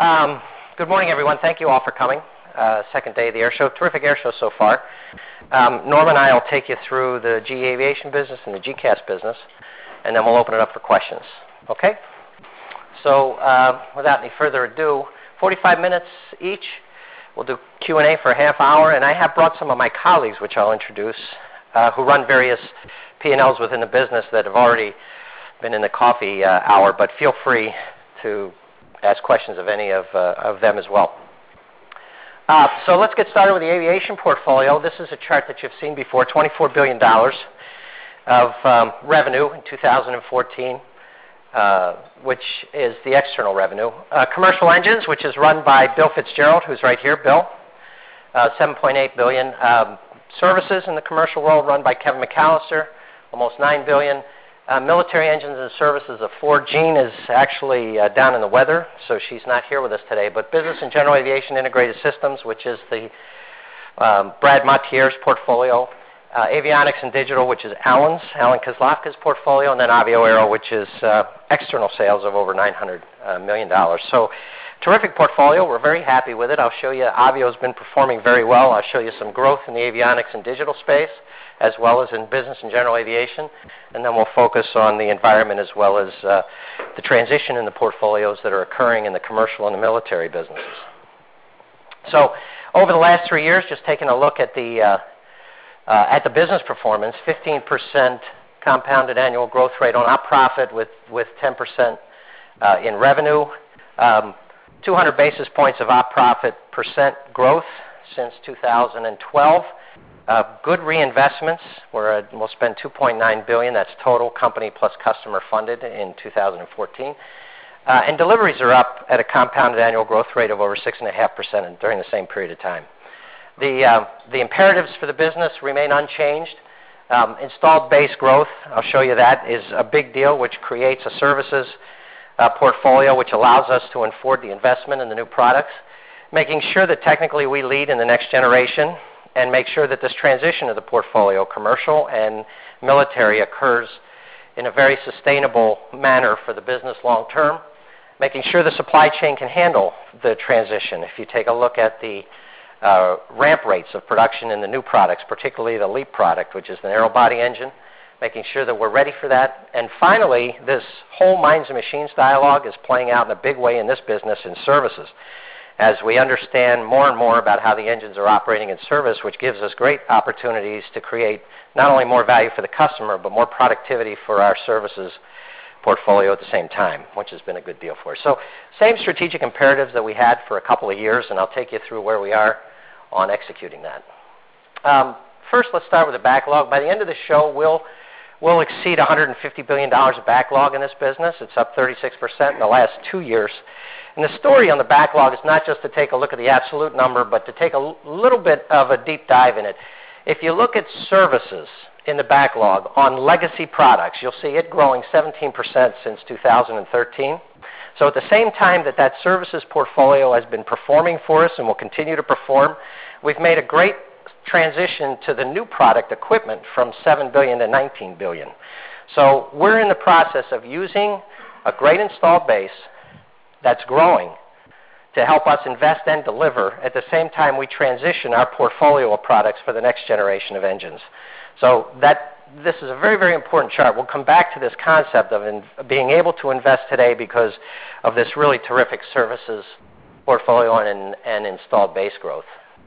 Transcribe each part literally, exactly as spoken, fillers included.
Um, good morning, everyone. Thank you all for coming. Uh, second day of the air show. Terrific air show so far. Um, Norm and I will take you through the G E Aviation business and the G C A S business, and then we'll open it up for questions. Okay? So uh, without any further ado, forty-five minutes each. We'll do Q and A for a half hour, and I have brought some of my colleagues, which I'll introduce, uh, who run various P and Ls within the business that have already been in the coffee uh, hour, but feel free to ask questions of any of, uh, of them as well. Uh, so let's get started with the aviation portfolio. This is a chart that you've seen before, twenty-four billion dollars of um, revenue in two thousand fourteen, uh, which is the external revenue. Uh, commercial engines, which is run by Bill Fitzgerald, who's right here. Bill, uh, seven point eight billion dollars. Um, services in the commercial world run by Kevin McAllister, almost nine billion dollars. Uh, military engines and services of Ford. Jean is actually uh, down in the weather, so she's not here with us today. But business and general aviation integrated systems, which is the um, Brad Montier's portfolio. Uh, avionics and digital, which is Alan's, Alan Kozlovka's portfolio. And then Avio Aero, which is uh, external sales of over nine hundred million dollars. So terrific portfolio. We're very happy with it. I'll show you Avio's been performing very well. I'll show you some growth in the avionics and digital space, as well as in business and general aviation. And then we'll focus on the environment as well as uh, the transition in the portfolios that are occurring in the commercial and the military businesses. So over the last three years, just taking a look at the, uh, uh, at the business performance, fifteen percent compounded annual growth rate on op profit with, with ten percent uh, in revenue, um, two hundred basis points of op profit percent growth since two thousand twelve. Uh, good reinvestments. We're at, we'll spend two point nine billion dollars. That's total company plus customer funded in two thousand fourteen. Uh, and deliveries are up at a compounded annual growth rate of over six point five percent during the same period of time. The, uh, the imperatives for the business remain unchanged. Um, installed base growth, I'll show you that, is a big deal, which creates a services uh, portfolio which allows us to afford the investment in the new products. Making sure that technically we lead in the next generation, and make sure that this transition of the portfolio, commercial and military, occurs in a very sustainable manner for the business long term. Making sure the supply chain can handle the transition. If you take a look at the uh, ramp rates of production in the new products, particularly the LEAP product, which is the narrow body engine, making sure that we're ready for that. And finally, this whole minds and machines dialogue is playing out in a big way in this business in services, as we understand more and more about how the engines are operating in service, which gives us great opportunities to create not only more value for the customer, but more productivity for our services portfolio at the same time, which has been a good deal for us. So same strategic imperatives that we had for a couple of years, and I'll take you through where we are on executing that. Um, first, let's start with the backlog. By the end of the show, we'll, we'll exceed one hundred fifty billion dollars of backlog in this business. It's up thirty-six percent in the last two years. And the story on the backlog is not just to take a look at the absolute number, but to take a l- little bit of a deep dive in it. If you look at services in the backlog on legacy products, you'll see it growing seventeen percent since two thousand thirteen. So at the same time that that services portfolio has been performing for us and will continue to perform, we've made a great transition to the new product equipment from seven billion dollars to nineteen billion dollars. So we're in the process of using a great installed base that's growing to help us invest and deliver at the same time we transition our portfolio of products for the next generation of engines. So that this is a very, very important chart. We'll come back to this concept of in, being able to invest today because of this really terrific services portfolio and, and installed base growth.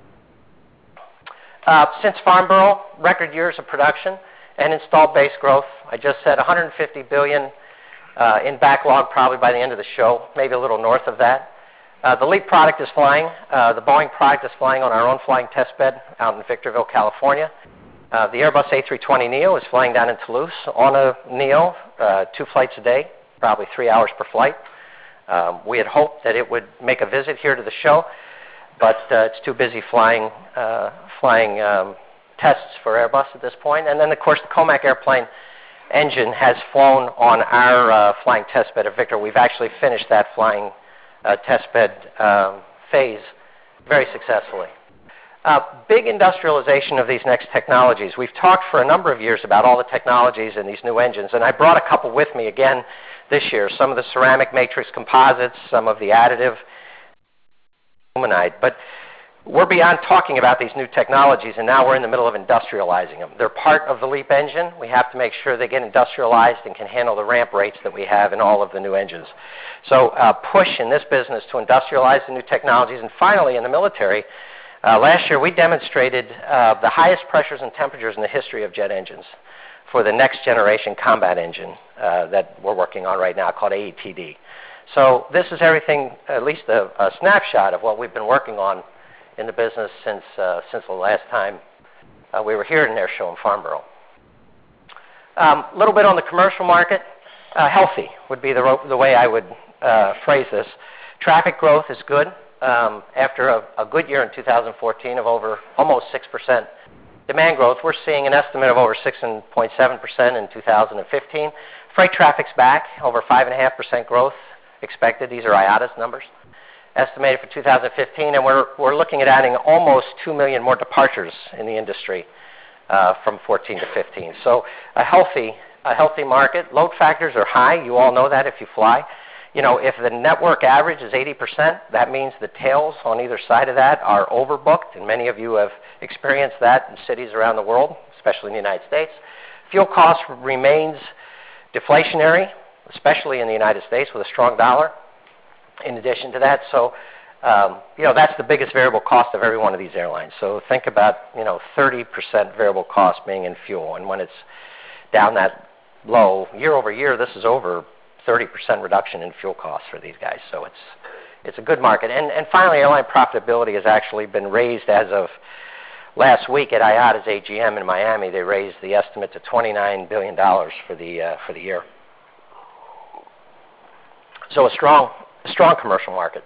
Uh, since Farnborough, record years of production and installed base growth. I just said one hundred fifty billion dollars Uh, in backlog probably by the end of the show, maybe a little north of that. Uh, the LEAP product is flying. Uh, the Boeing product is flying on our own flying test bed out in Victorville, California. Uh, the Airbus A three twenty neo is flying down in Toulouse on a neo, uh, two flights a day, probably three hours per flight. Um, we had hoped that it would make a visit here to the show, but uh, it's too busy flying, uh, flying um, tests for Airbus at this point. And then, of course, the Comac airplane engine has flown on our uh, flying test bed at Victor. We've actually finished that flying uh, test bed um, phase very successfully. Uh, big industrialization of these next technologies. We've talked for a number of years about all the technologies in these new engines, and I brought a couple with me again this year. Some of the ceramic matrix composites, some of the additive illuminide. But we're beyond talking about these new technologies, and now we're in the middle of industrializing them. They're part of the LEAP engine. We have to make sure they get industrialized and can handle the ramp rates that we have in all of the new engines. So uh, push in this business to industrialize the new technologies. And finally, in the military, uh, last year we demonstrated uh, the highest pressures and temperatures in the history of jet engines for the next generation combat engine uh, that we're working on right now called A E T D. So this is everything, at least a, a snapshot of what we've been working on in the business since uh, since the last time uh, we were here in Air Show in Farnborough. A um, little bit on the commercial market. Uh, healthy would be the, ro- the way I would uh, phrase this. Traffic growth is good. Um, after a, a good year in two thousand fourteen of over almost six percent demand growth, we're seeing an estimate of over six point seven percent in two thousand fifteen. Freight traffic's back, over five point five percent growth expected. These are I A T A's numbers, estimated for two thousand fifteen, and we're, we're looking at adding almost two million more departures in the industry uh, from fourteen to fifteen. So a healthy, a healthy market. Load factors are high. You all know that if you fly. You know, if the network average is eighty percent, that means the tails on either side of that are overbooked, and many of you have experienced that in cities around the world, especially in the United States. Fuel cost remains deflationary, especially in the United States with a strong dollar. In addition to that, so um, you know that's the biggest variable cost of every one of these airlines. So think about you know thirty percent variable cost being in fuel, and when it's down that low year over year, this is over thirty percent reduction in fuel costs for these guys. So it's it's a good market. And and finally, airline profitability has actually been raised as of last week at I A T A's A G M in Miami. They raised the estimate to twenty-nine billion dollars for the uh, for the year. So a strong. Strong commercial market.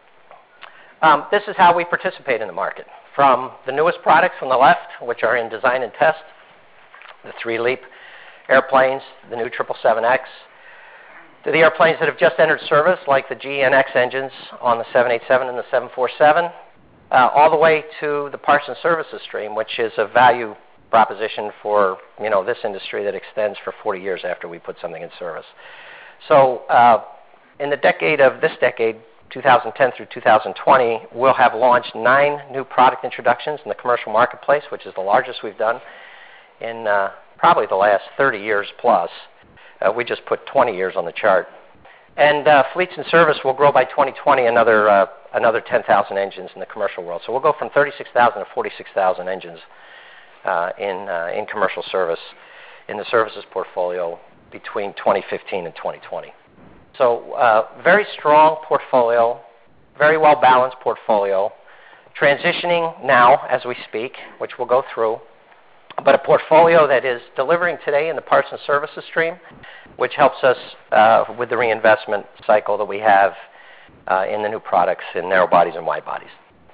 Um, this is how we participate in the market. From the newest products on the left, which are in design and test, the three LEAP airplanes, the new triple seven X, to the airplanes that have just entered service, like the G E N X engines on the seven eighty-seven and the seven forty-seven, uh, all the way to the parts and services stream, which is a value proposition for you know this industry that extends for forty years after we put something in service. So. Uh, In the decade of this decade, two thousand ten through two thousand twenty, we'll have launched nine new product introductions in the commercial marketplace, which is the largest we've done in uh, probably the last thirty years plus. Uh, we just put twenty years on the chart. And uh, fleets and service will grow by twenty twenty another uh, another ten thousand engines in the commercial world. So we'll go from thirty-six thousand to forty-six thousand engines uh, in uh, in commercial service in the services portfolio between twenty fifteen and twenty twenty. So uh, very strong portfolio, very well-balanced portfolio, transitioning now as we speak, which we'll go through, but a portfolio that is delivering today in the parts and services stream, which helps us uh, with the reinvestment cycle that we have uh, in the new products in narrow bodies and wide bodies.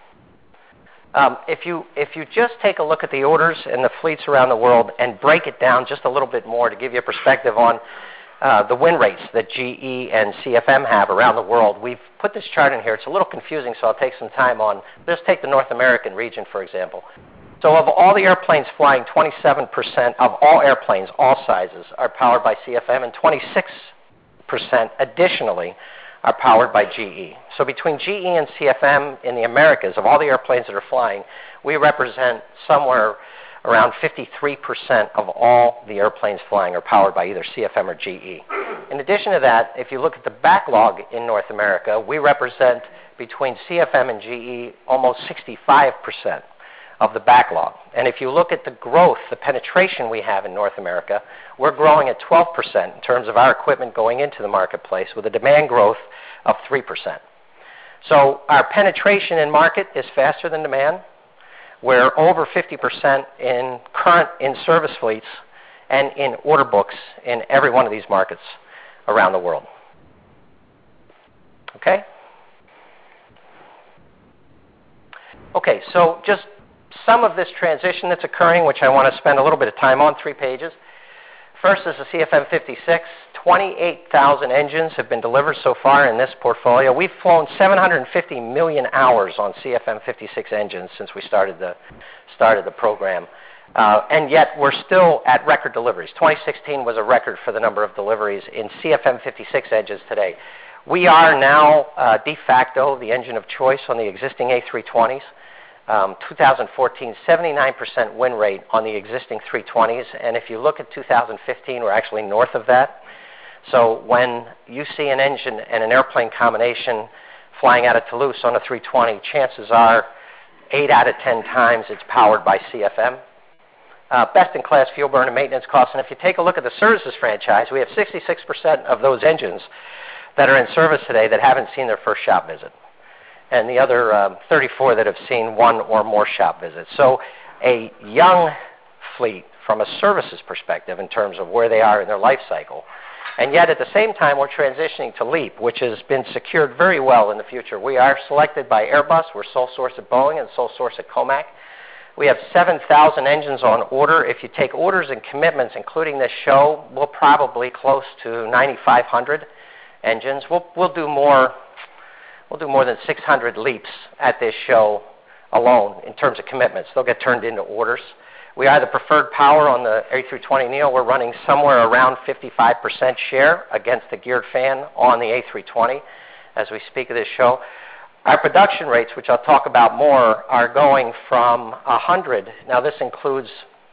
Um, if you if you just take a look at the orders and the fleets around the world and break it down just a little bit more to give you a perspective on Uh, the win rates that G E and C F M have around the world. We've put this chart in here. It's a little confusing, so I'll take some time on. Let's take the North American region, for example. So of all the airplanes flying, twenty-seven percent of all airplanes, all sizes, are powered by C F M, and twenty-six percent additionally are powered by G E. So between G E and C F M in the Americas, of all the airplanes that are flying, we represent somewhere around fifty-three percent of all the airplanes flying are powered by either C F M or G E. In addition to that, if you look at the backlog in North America, we represent between C F M and G E almost sixty-five percent of the backlog. And if you look at the growth, the penetration we have in North America, we're growing at twelve percent in terms of our equipment going into the marketplace with a demand growth of three percent. So our penetration in market is faster than demand. We're over fifty percent in current in-service fleets and in order books in every one of these markets around the world. Okay? Okay, so just some of this transition that's occurring, which I want to spend a little bit of time on, three pages. First is the C F M fifty-six. twenty-eight thousand engines have been delivered so far in this portfolio. We've flown seven hundred fifty million hours on C F M fifty-six engines since we started the, started the program. Uh, and yet we're still at record deliveries. twenty sixteen was a record for the number of deliveries in C F M fifty-six engines today. We are now uh, de facto the engine of choice on the existing A three twenties. Um, two thousand fourteen, seventy-nine percent win rate on the existing three twenties, and if you look at two thousand fifteen, we're actually north of that. So when you see an engine and an airplane combination flying out of Toulouse on a three twenty, chances are eight out of ten times it's powered by C F M. Uh, best-in-class fuel burn and maintenance costs. And if you take a look at the services franchise, we have sixty-six percent of those engines that are in service today that haven't seen their first shop visit, and the other um, thirty-four that have seen one or more shop visits. So a young fleet from a services perspective in terms of where they are in their life cycle. And yet at the same time, we're transitioning to LEAP, which has been secured very well in the future. We are selected by Airbus. We're sole source at Boeing and sole source at Comac. We have seven thousand engines on order. If you take orders and commitments, including this show, we'll probably close to ninety-five hundred engines. We'll, we'll do more We'll do more than six hundred LEAPs at this show alone in terms of commitments. They'll get turned into orders. We are the preferred power on the A three twenty neo. We're running somewhere around fifty-five percent share against the geared fan on the A three twenty as we speak of this show. Our production rates, which I'll talk about more, are going from one hundred. Now this includes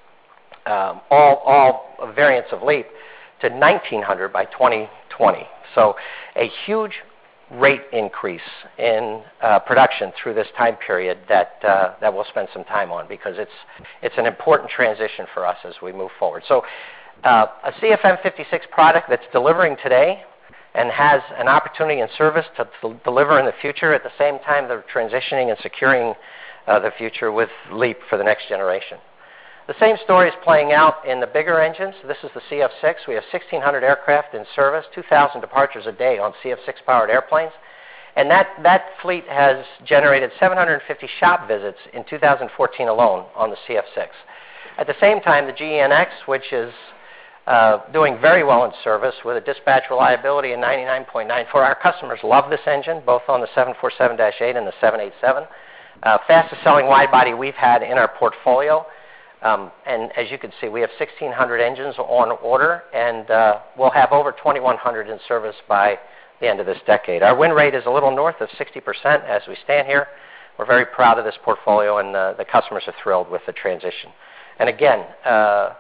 um, all, all variants of LEAP to nineteen hundred by twenty twenty. So a huge rate increase in uh, production through this time period that uh, that we'll spend some time on, because it's it's an important transition for us as we move forward. So uh, a C F M fifty-six product that's delivering today and has an opportunity in service to, to deliver in the future. At the same time, they're transitioning and securing uh, the future with LEAP for the next generation. The same story is playing out in the bigger engines. This is the C F six. We have sixteen hundred aircraft in service, two thousand departures a day on C F six powered airplanes. And that, that fleet has generated seven hundred fifty shop visits in two thousand fourteen alone on the C F six. At the same time, the G E N X, which is uh, doing very well in service with a dispatch reliability of ninety-nine point nine four. Our customers love this engine, both on the seven forty-seven dash eight and the seven eighty-seven. Uh, fastest selling wide body we've had in our portfolio. Um, and as you can see, we have sixteen hundred engines on order, and uh, we'll have over twenty-one hundred in service by the end of this decade. Our win rate is a little north of sixty percent as we stand here. We're very proud of this portfolio, and uh, the customers are thrilled with the transition. And again, uh,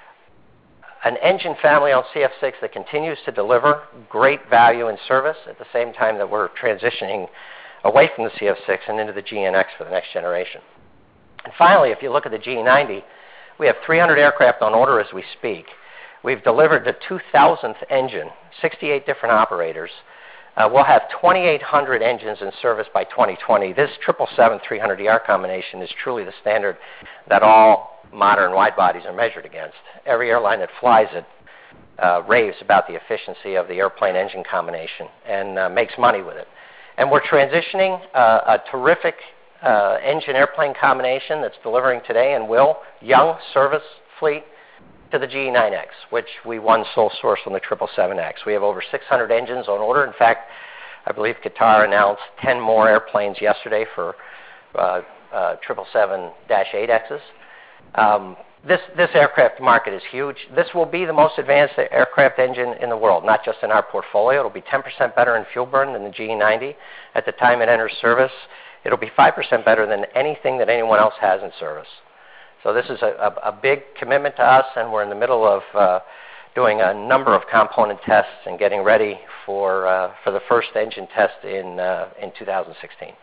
an engine family on C F six that continues to deliver great value in service at the same time that we're transitioning away from the C F six and into the G E N X for the next generation. And finally, if you look at the G E ninety, we have three hundred aircraft on order as we speak. We've delivered the two thousandth engine, sixty-eight different operators. Uh, we'll have twenty-eight hundred engines in service by twenty twenty. This triple seven three hundred E R combination is truly the standard that all modern wide bodies are measured against. Every airline that flies it uh, raves about the efficiency of the airplane engine combination and uh, makes money with it. And we're transitioning uh, a terrific Uh, engine airplane combination that's delivering today and will, young service fleet, to the G E nine X, which we won sole source on the triple seven X. We have over six hundred engines on order. In fact, I believe Qatar announced ten more airplanes yesterday for uh, uh, triple seven dash eight X's. Um, this, this aircraft market is huge. This will be the most advanced aircraft engine in the world, not just in our portfolio. It'll be ten percent better in fuel burn than the G E ninety at the time it enters service. It'll be five percent better than anything that anyone else has in service. So this is a, a, a big commitment to us, and we're in the middle of uh, doing a number of component tests and getting ready for uh, for the first engine test in uh, in two thousand sixteen.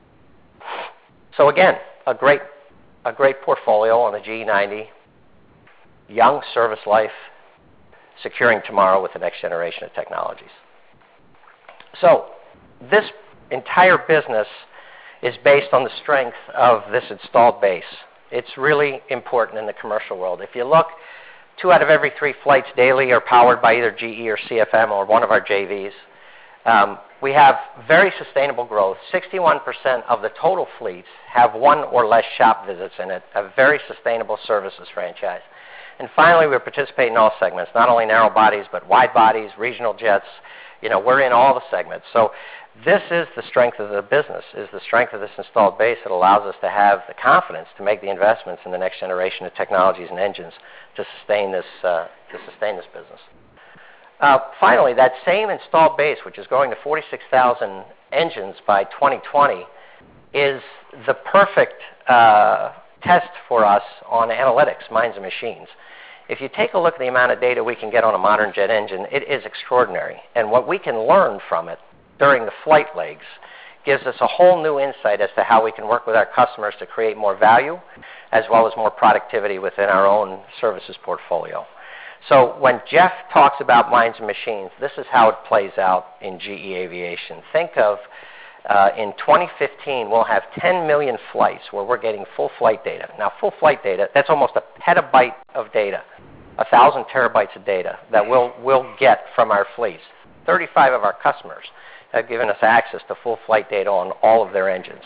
So again, a great a great portfolio on the G E ninety, young service life, securing tomorrow with the next generation of technologies. So this entire business is based on the strength of this installed base. It's really important in the commercial world. If you look, two out of every three flights daily are powered by either G E or C F M or one of our J Vs. Um, we have very sustainable growth. sixty-one percent of the total fleets have one or less shop visits in it, a very sustainable services franchise. And finally, we participate in all segments, not only narrow bodies, but wide bodies, regional jets. You know, we're in all the segments. So this is the strength of the business, is the strength of this installed base that allows us to have the confidence to make the investments in the next generation of technologies and engines to sustain this, uh, to sustain this business. Uh, finally, that same installed base, which is going to forty-six thousand engines by twenty twenty, is the perfect uh, test for us on analytics, minds and machines. If you take a look at the amount of data we can get on a modern jet engine, it is extraordinary. And what we can learn from it during the flight legs gives us a whole new insight as to how we can work with our customers to create more value as well as more productivity within our own services portfolio. So when Jeff talks about minds and machines, this is how it plays out in G E Aviation. Think of uh, in twenty fifteen, we'll have ten million flights where we're getting full flight data. Now, full flight data, that's almost a petabyte of data, a thousand terabytes of data that we'll, we'll get from our fleets. thirty-five of our customers have given us access to full flight data on all of their engines.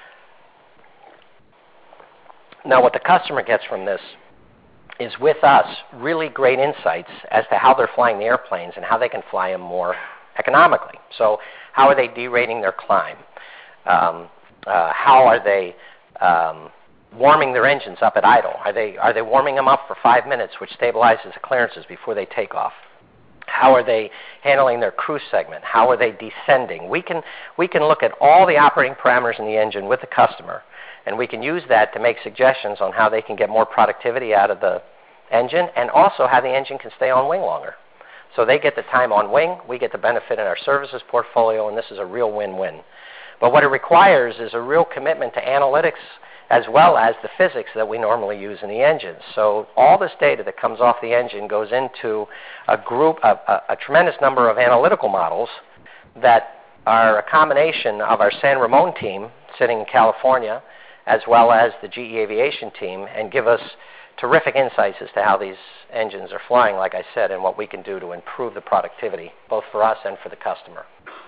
Now, what the customer gets from this is, with us, really great insights as to how they're flying the airplanes and how they can fly them more economically. So how are they derating their climb? Um, uh, how are they um, warming their engines up at idle? Are they, are they warming them up for five minutes, which stabilizes the clearances before they take off? How are they handling their cruise segment? How are they descending? We can, we can look at all the operating parameters in the engine with the customer, and we can use that to make suggestions on how they can get more productivity out of the engine, and also how the engine can stay on wing longer. So they get the time on wing, we get the benefit in our services portfolio, and this is a real win-win. But what it requires is a real commitment to analytics as well as the physics that we normally use in the engines. So all this data that comes off the engine goes into a group, a, a, a tremendous number of analytical models that are a combination of our San Ramon team sitting in California, as well as the G E Aviation team, and give us terrific insights as to how these engines are flying, like I said, and what we can do to improve the productivity, both for us and for the customer.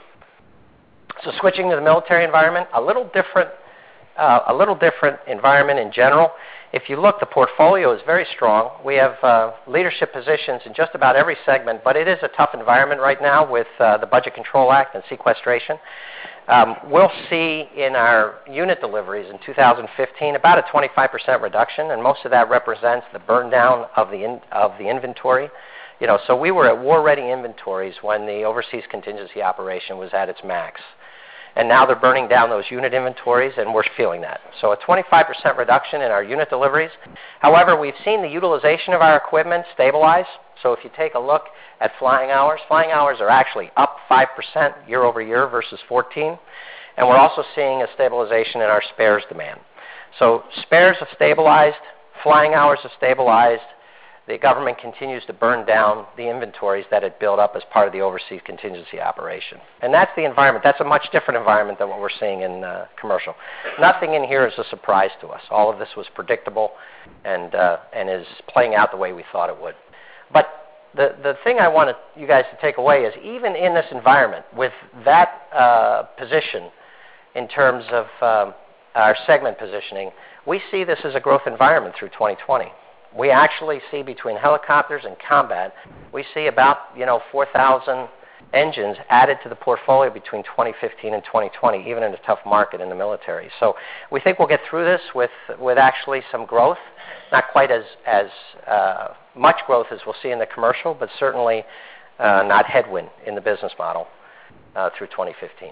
So switching to the military environment, a little different, uh, a little different environment in general. If you look, the portfolio is very strong. We have uh, leadership positions in just about every segment, but it is a tough environment right now with uh, the Budget Control Act and sequestration. Um, we'll see in our unit deliveries in two thousand fifteen about a twenty-five percent reduction, and most of that represents the burn down of the in, of the inventory. You know, so we were at war-ready inventories when the overseas contingency operation was at its max, and now they're burning down those unit inventories, and we're feeling that. So a twenty-five percent reduction in our unit deliveries. However, we've seen the utilization of our equipment stabilize. So if you take a look at flying hours, flying hours are actually up five percent year over year versus fourteen. And we're also seeing a stabilization in our spares demand. So spares have stabilized, flying hours have stabilized. The government continues to burn down the inventories that it built up as part of the overseas contingency operation. And that's the environment. That's a much different environment than what we're seeing in uh, commercial. Nothing in here is a surprise to us. All of this was predictable and, uh, and is playing out the way we thought it would. But the, the thing I want you guys to take away is, even in this environment, with that uh, position in terms of um, our segment positioning, we see this as a growth environment through twenty twenty. We actually see, between helicopters and combat, we see about, you know, four thousand engines added to the portfolio between twenty fifteen and twenty twenty, even in a tough market in the military. So we think we'll get through this with, with actually some growth, not quite as, as uh, much growth as we'll see in the commercial, but certainly uh, not headwind in the business model uh, through twenty fifteen.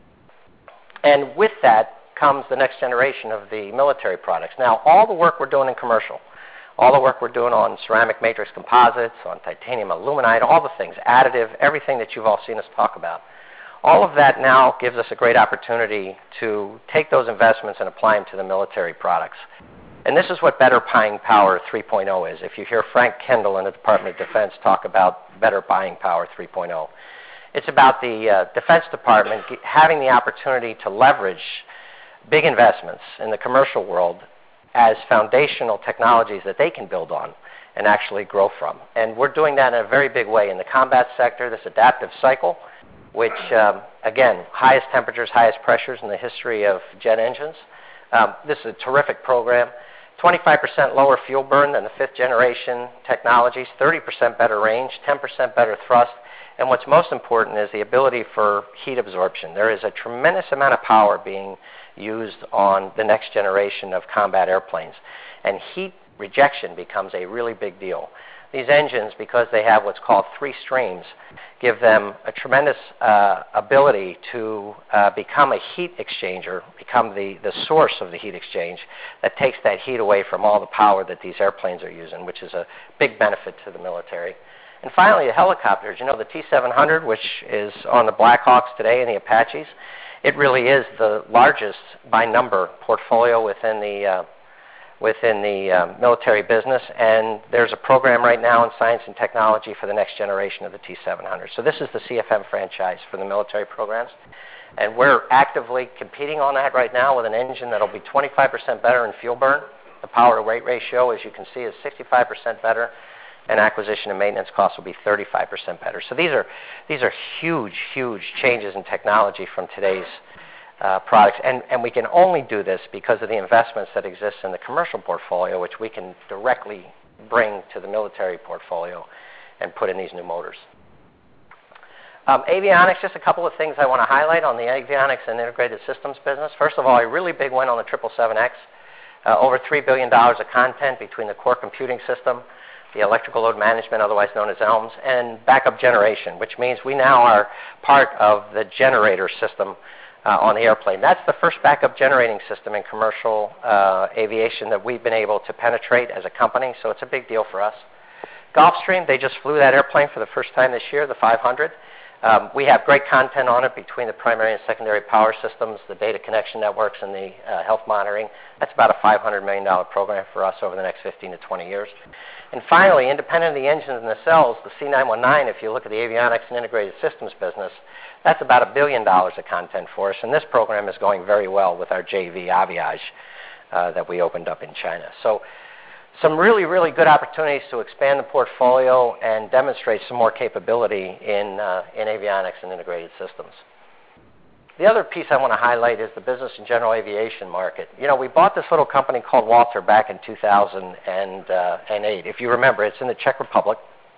And with that comes the next generation of the military products. Now, all the work we're doing in commercial, all the work we're doing on ceramic matrix composites, on titanium aluminide, all the things, additive, everything that you've all seen us talk about, all of that now gives us a great opportunity to take those investments and apply them to the military products. And this is what Better Buying Power three point oh is. If you hear Frank Kendall in the Department of Defense talk about Better Buying Power three point oh, it's about the uh, Defense Department having the opportunity to leverage big investments in the commercial world as foundational technologies that they can build on and actually grow from. And we're doing that in a very big way in the combat sector, this adaptive cycle, which, um, again, highest temperatures, highest pressures in the history of jet engines. Um, this is a terrific program. twenty-five percent lower fuel burn than the fifth generation technologies, thirty percent better range, ten percent better thrust, and what's most important is the ability for heat absorption. There is a tremendous amount of power being used on the next generation of combat airplanes, and heat rejection becomes a really big deal. These engines, because they have what's called three streams, give them a tremendous uh, ability to uh, become a heat exchanger, become the, the source of the heat exchange that takes that heat away from all the power that these airplanes are using, which is a big benefit to the military. And finally, the helicopters. You know, the T seven hundred, which is on the Blackhawks today and the Apaches, it really is the largest by number portfolio within the uh, within the um, military business, and there's a program right now in science and technology for the next generation of the T seven hundred. So this is the C F M franchise for the military programs, and we're actively competing on that right now with an engine that'll be twenty-five percent better in fuel burn. The power-to-weight ratio, as you can see, is sixty-five percent better, and acquisition and maintenance costs will be thirty-five percent better. So these are, these are huge, huge changes in technology from today's Uh, products, and, and we can only do this because of the investments that exist in the commercial portfolio, which we can directly bring to the military portfolio and put in these new motors. Um, avionics, just a couple of things I want to highlight on the avionics and integrated systems business. First of all, a really big win on the triple seven X, uh, over three billion dollars of content between the core computing system, the electrical load management, otherwise known as E L M S, and backup generation, which means we now are part of the generator system Uh, on the airplane. That's the first backup generating system in commercial uh, aviation that we've been able to penetrate as a company, so it's a big deal for us. Gulfstream, they just flew that airplane for the first time this year, the five hundred. Um, we have great content on it between the primary and secondary power systems, the data connection networks, and the uh, health monitoring. That's about a five hundred million dollars program for us over the next fifteen to twenty years. And finally, independent of the engines and the cells, the C nine one nine, if you look at the avionics and integrated systems business, that's about a billion dollars of content for us, and this program is going very well with our J V, Aviage, uh, that we opened up in China. So some really, really good opportunities to expand the portfolio and demonstrate some more capability in, uh, in avionics and integrated systems. The other piece I want to highlight is the business and general aviation market. You know, we bought this little company called Walter back in two thousand eight. If you remember, it's in the Czech Republic.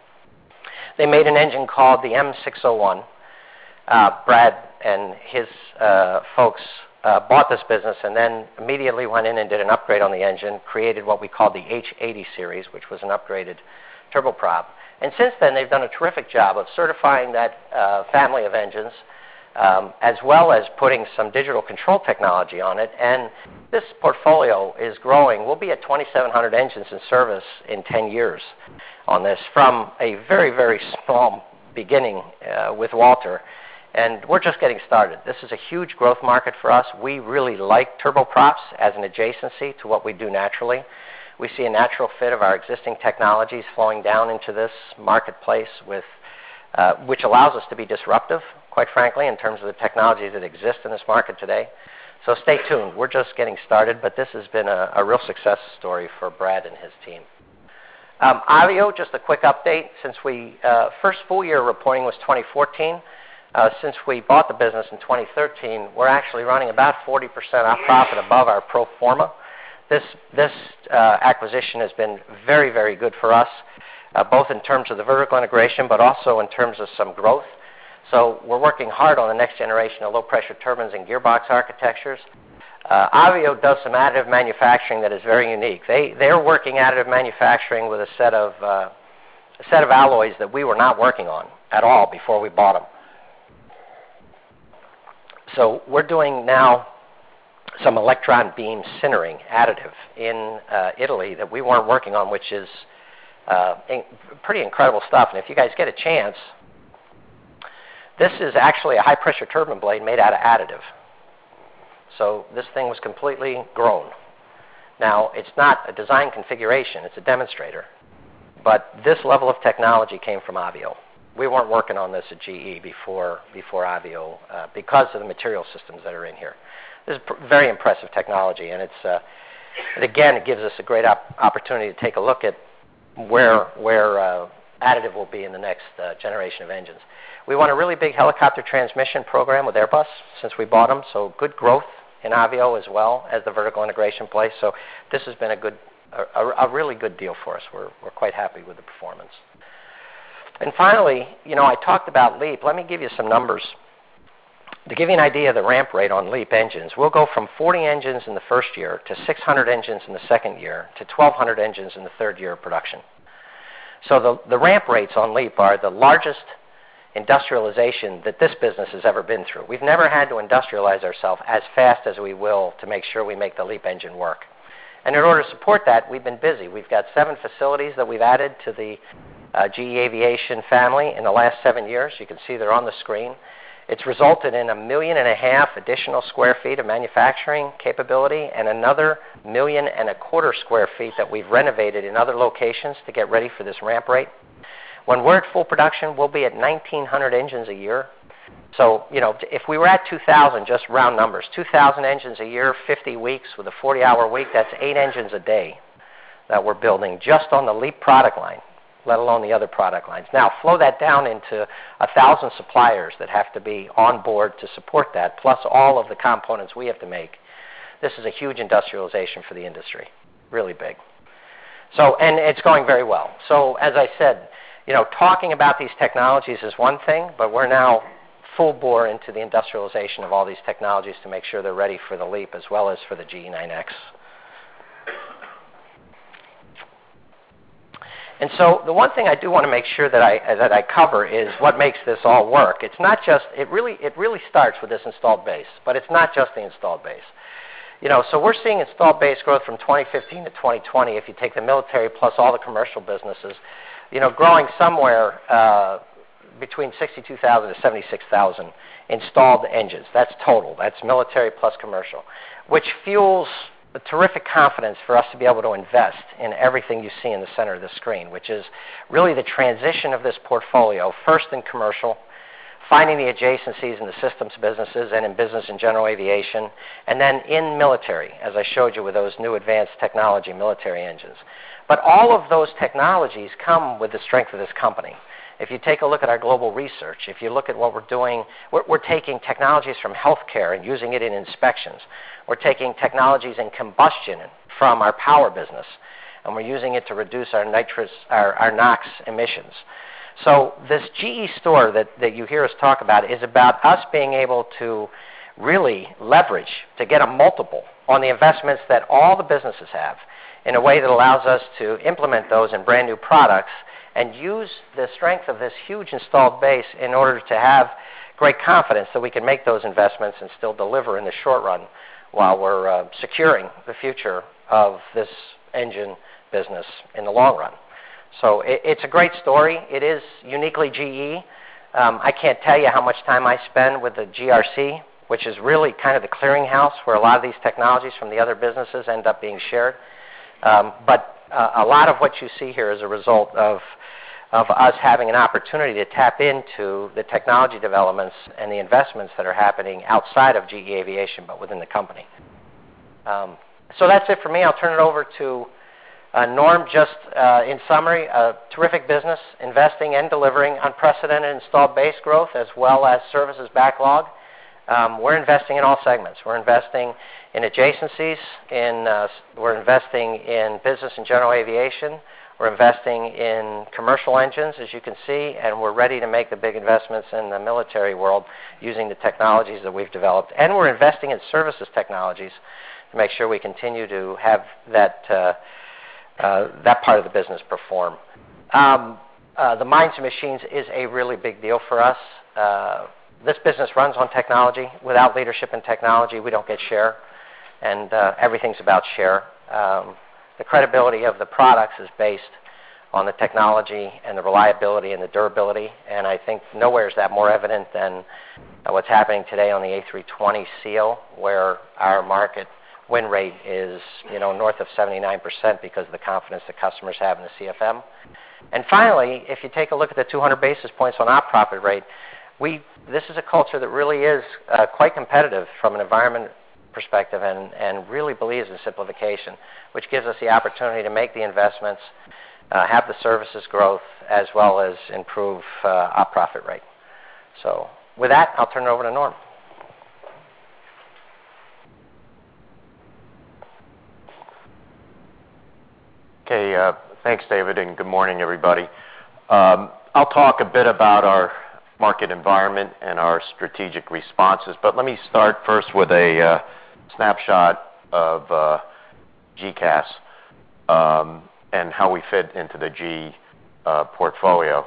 They made an engine called the M six oh one. Uh, Brad and his uh, folks uh, bought this business and then immediately went in and did an upgrade on the engine, created what we call the H eighty series, which was an upgraded turboprop. And since then, they've done a terrific job of certifying that uh, family of engines, um, as well as putting some digital control technology on it. And this portfolio is growing. We'll be at twenty-seven hundred engines in service in ten years on this, from a very, very small beginning uh, with Walter. And we're just getting started. This is a huge growth market for us. We really like turboprops as an adjacency to what we do naturally. We see a natural fit of our existing technologies flowing down into this marketplace, with, uh, which allows us to be disruptive, quite frankly, in terms of the technologies that exist in this market today. So stay tuned. We're just getting started, but this has been a, a real success story for Brad and his team. Um, Avio, just a quick update. Since we uh, first full year reporting was twenty fourteen, Uh, since we bought the business in twenty thirteen, we're actually running about forty percent off profit above our pro forma. This, this uh, acquisition has been very, very good for us, uh, both in terms of the vertical integration, but also in terms of some growth. So we're working hard on the next generation of low-pressure turbines and gearbox architectures. Uh, Avio does some additive manufacturing that is very unique. They, they're working additive manufacturing with a set of, uh, a set of alloys that we were not working on at all before we bought them. So we're doing now some electron beam sintering additive in uh, Italy that we weren't working on, which is uh, in, pretty incredible stuff. And if you guys get a chance, this is actually a high-pressure turbine blade made out of additive. So this thing was completely grown. Now, it's not a design configuration. It's a demonstrator. But this level of technology came from Avio. We weren't working on this at G E before, before Avio uh, because of the material systems that are in here. This is pr- very impressive technology, and it's, uh, it, again, it gives us a great op- opportunity to take a look at where, where uh, additive will be in the next uh, generation of engines. We won a really big helicopter transmission program with Airbus since we bought them, so good growth in Avio as well as the vertical integration place. So this has been a, good, a, a really good deal for us. We're, we're quite happy with the performance. And finally, you know, I talked about LEAP. Let me give you some numbers. To give you an idea of the ramp rate on LEAP engines, we'll go from forty engines in the first year to six hundred engines in the second year to twelve hundred engines in the third year of production. So the, the ramp rates on LEAP are the largest industrialization that this business has ever been through. We've never had to industrialize ourselves as fast as we will to make sure we make the LEAP engine work. And in order to support that, we've been busy. We've got seven facilities that we've added to the uh, G E Aviation family in the last seven years. You can see they're on the screen. It's resulted in a million and a half additional square feet of manufacturing capability and another million and a quarter square feet that we've renovated in other locations to get ready for this ramp rate. When we're at full production, we'll be at nineteen hundred engines a year. So, you know, if we were at two thousand, just round numbers, two thousand engines a year, fifty weeks with a forty-hour week, that's eight engines a day that we're building just on the LEAP product line, let alone the other product lines. Now, flow that down into one thousand suppliers that have to be on board to support that, plus all of the components we have to make. This is a huge industrialization for the industry, really big. So, and it's going very well. So, as I said, you know, talking about these technologies is one thing, but we're now full bore into the industrialization of all these technologies to make sure they're ready for the LEAP as well as for the G E nine X. And so the one thing I do want to make sure that I that I cover is what makes this all work. It's not just it really it really starts with this installed base, but it's not just the installed base. You know, so we're seeing installed base growth from twenty fifteen to twenty twenty. If you take the military plus all the commercial businesses, you know, growing somewhere uh, between sixty-two thousand to seventy-six thousand installed engines. That's total. That's military plus commercial, which fuels a terrific confidence for us to be able to invest in everything you see in the center of the screen, which is really the transition of this portfolio, first in commercial, finding the adjacencies in the systems businesses and in business and general aviation, and then in military, as I showed you with those new advanced technology military engines. But all of those technologies come with the strength of this company. If you take a look at our global research, if you look at what we're doing, we're, we're taking technologies from healthcare and using it in inspections. We're taking technologies in combustion from our power business, and we're using it to reduce our nitrous, our, our NOx emissions. So this G E store that, that you hear us talk about is about us being able to really leverage to get a multiple on the investments that all the businesses have in a way that allows us to implement those in brand new products and use the strength of this huge installed base in order to have great confidence that we can make those investments and still deliver in the short run while we're uh, securing the future of this engine business in the long run. So it, it's a great story. It is uniquely G E. Um, I can't tell you how much time I spend with the G R C, which is really kind of the clearinghouse where a lot of these technologies from the other businesses end up being shared. Um, but uh, a lot of what you see here is a result of of us having an opportunity to tap into the technology developments and the investments that are happening outside of G E Aviation, but within the company. Um, so that's it for me. I'll turn it over to uh, Norm. Just uh, in summary, a terrific business, investing and delivering unprecedented installed base growth as well as services backlog. Um, we're investing in all segments. We're investing in adjacencies. In uh, we're investing in business and general aviation. We're investing in commercial engines, as you can see, and we're ready to make the big investments in the military world using the technologies that we've developed. And we're investing in services technologies to make sure we continue to have that uh, uh, that part of the business perform. Um, uh, the Minds and Machines is a really big deal for us. Uh, this business runs on technology. Without leadership in technology, we don't get share, and uh, everything's about share. Um, The credibility of the products is based on the technology and the reliability and the durability, and I think nowhere is that more evident than uh, what's happening today on the A three twenty C E O, where our market win rate is, you know, north of seventy-nine percent because of the confidence that customers have in the C F M. And finally, if you take a look at the two hundred basis points on op profit rate, we this is a culture that really is uh, quite competitive from an environment perspective and, and really believes in simplification, which gives us the opportunity to make the investments, uh, have the services growth, as well as improve uh, op profit rate. So with that, I'll turn it over to Norm. Okay, uh, thanks, David, and good morning, everybody. Um, I'll talk a bit about our market environment and our strategic responses, but let me start first with a uh, snapshot of uh, G C A S um, and how we fit into the G uh, portfolio.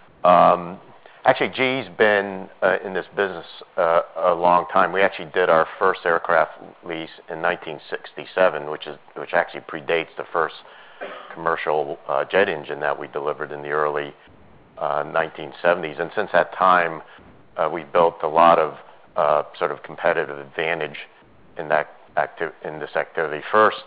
Um, actually, G E's been uh, in this business uh, a long time. We actually did our first aircraft lease in nineteen sixty-seven, which is which actually predates the first commercial uh, jet engine that we delivered in the early uh, nineteen seventies. And since that time, uh, we've built a lot of uh, sort of competitive advantage in that acti- in this activity. First,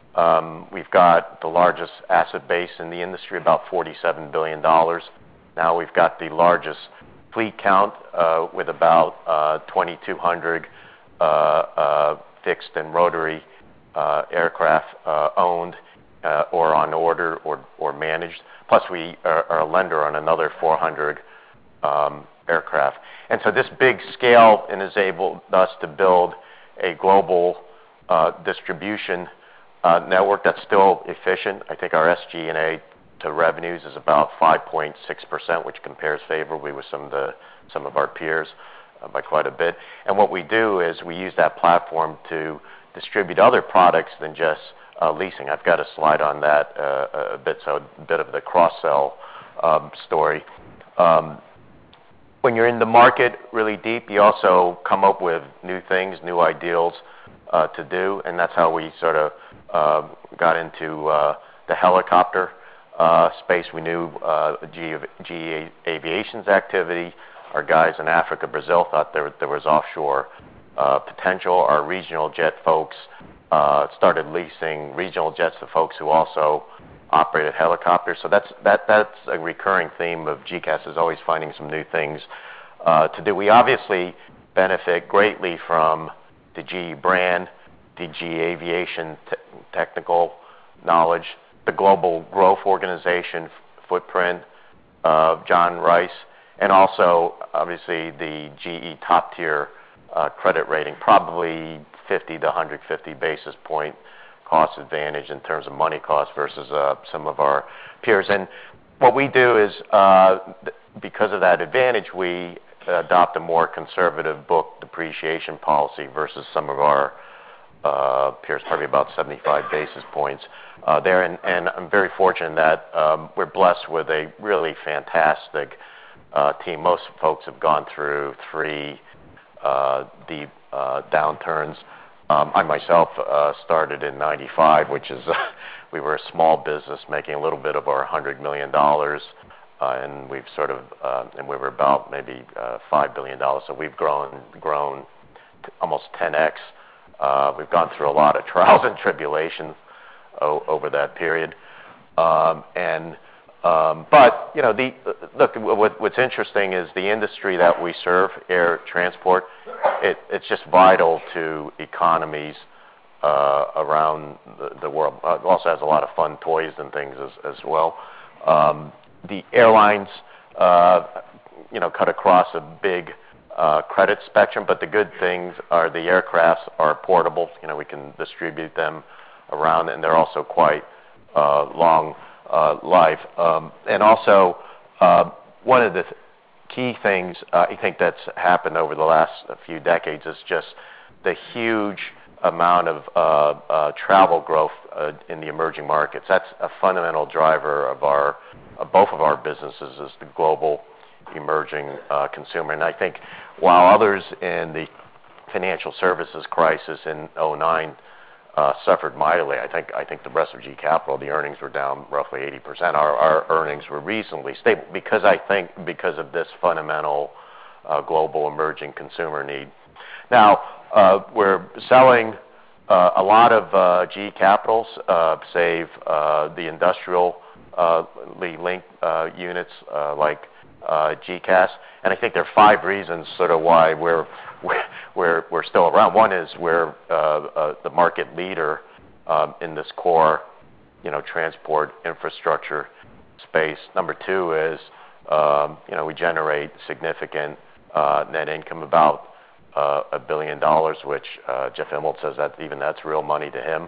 um, we've got the largest asset base in the industry, about forty-seven billion dollars. Now we've got the largest fleet count uh, with about uh, twenty-two hundred uh, uh, fixed and rotary uh, aircraft uh, owned uh, or on order or, or managed. Plus we are, are a lender on another four hundred um, aircraft. And so this big scale enabled us to build a global uh, distribution uh, network that's still efficient. I think our S G and A to revenues is about five point six percent, which compares favorably with some of the some of our peers uh, by quite a bit. And what we do is we use that platform to distribute other products than just uh, leasing. I've got a slide on that uh, a bit, so a bit of the cross-sell um, story. Um, when you're in the market really deep, you also come up with new things, new ideals uh, to do, and that's how we sort of uh, got into uh, the helicopter Uh, space. We knew uh, G, G E Aviation's activity. Our guys in Africa, Brazil thought there, there was offshore uh, potential. Our regional jet folks uh, started leasing regional jets to folks who also operated helicopters. So that's that that's a recurring theme of G E C A S, is always finding some new things uh, to do. We obviously benefit greatly from the G E brand, the G E Aviation te- technical knowledge, the global growth organization f- footprint of John Rice, and also obviously the G E top tier uh, credit rating, probably fifty to one hundred fifty basis point cost advantage in terms of money cost versus uh, some of our peers. And what we do is, uh, th- because of that advantage, we adopt a more conservative book depreciation policy versus some of our uh, peers, probably about seventy-five basis points uh, there. And, and I'm very fortunate that um, we're blessed with a really fantastic uh, team. Most folks have gone through three uh, deep uh, downturns. Um, I myself uh, started in ninety-five, which is uh, we were a small business making a little bit of our one hundred million dollars, uh, and we've sort of uh, and we were about maybe uh, five billion dollars. So we've grown grown t- almost ten x. Uh, we've gone through a lot of trials and tribulations o- over that period, um, and um, but you know the look. What, what's interesting is the industry that we serve, air transport. It, it's just vital to economies uh, around the, the world. Uh, it also has a lot of fun toys and things as, as well. Um, the airlines, uh, you know, cut across a big uh, credit spectrum, but the good things are the aircrafts are portable. You know, we can distribute them around, and they're also quite uh, long uh, life. Um, and also, uh, one of the th- key things uh, I think that's happened over the last few decades is just the huge amount of uh, uh, travel growth uh, in the emerging markets. That's a fundamental driver of our of both of our businesses, is the global emerging uh, consumer. And I think while others in the financial services crisis in oh nine uh, suffered mightily, I think I think the rest of G Capital, the earnings were down roughly eighty percent. Our, our earnings were reasonably stable because I think because of this fundamental uh, global emerging consumer need. Now, uh, we're selling uh, a lot of uh, G Capitals, uh, save uh, the industrial uh, linked uh, units uh, like uh, G C A S, and I think there are five reasons sort of why we're we're we're still around. One is we're uh, uh, the market leader um, in this core, you know, transport infrastructure space. Number two is um, you know we generate significant uh, net income, about uh, a billion dollars, which uh, Jeff Immelt says that even that's real money to him.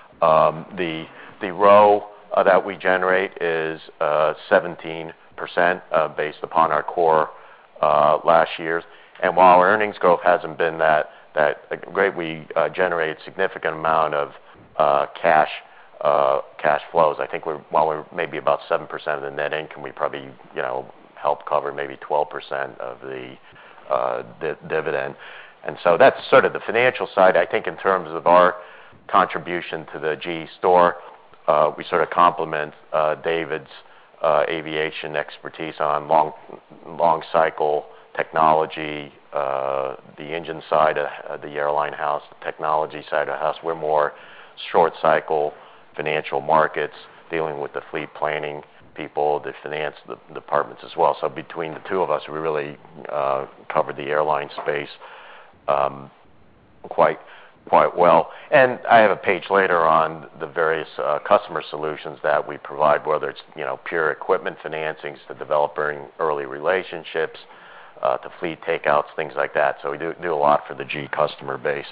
Um, the the R O E uh, that we generate is uh, seventeen percent uh, based upon our core uh, last year's. And while our earnings growth hasn't been that that great, we uh, generate significant amount of uh, cash uh, cash flows. I think we're while we're maybe about seven percent of the net income, we probably you know help cover maybe twelve percent of the uh, di- dividend. And so that's sort of the financial side. I think in terms of our contribution to the G E store, uh, we sort of complement uh, David's uh, aviation expertise on long, long cycle technology, uh, the engine side of uh, the airline house, the technology side of the house. We're more short cycle financial markets, dealing with the fleet planning people, the finance the departments as well. So between the two of us, we really uh, covered the airline space um, quite quite well. And I have a page later on the various uh, customer solutions that we provide, whether it's you know pure equipment financings to developing early relationships, uh, to fleet takeouts, things like that. So we do do a lot for the G customer base.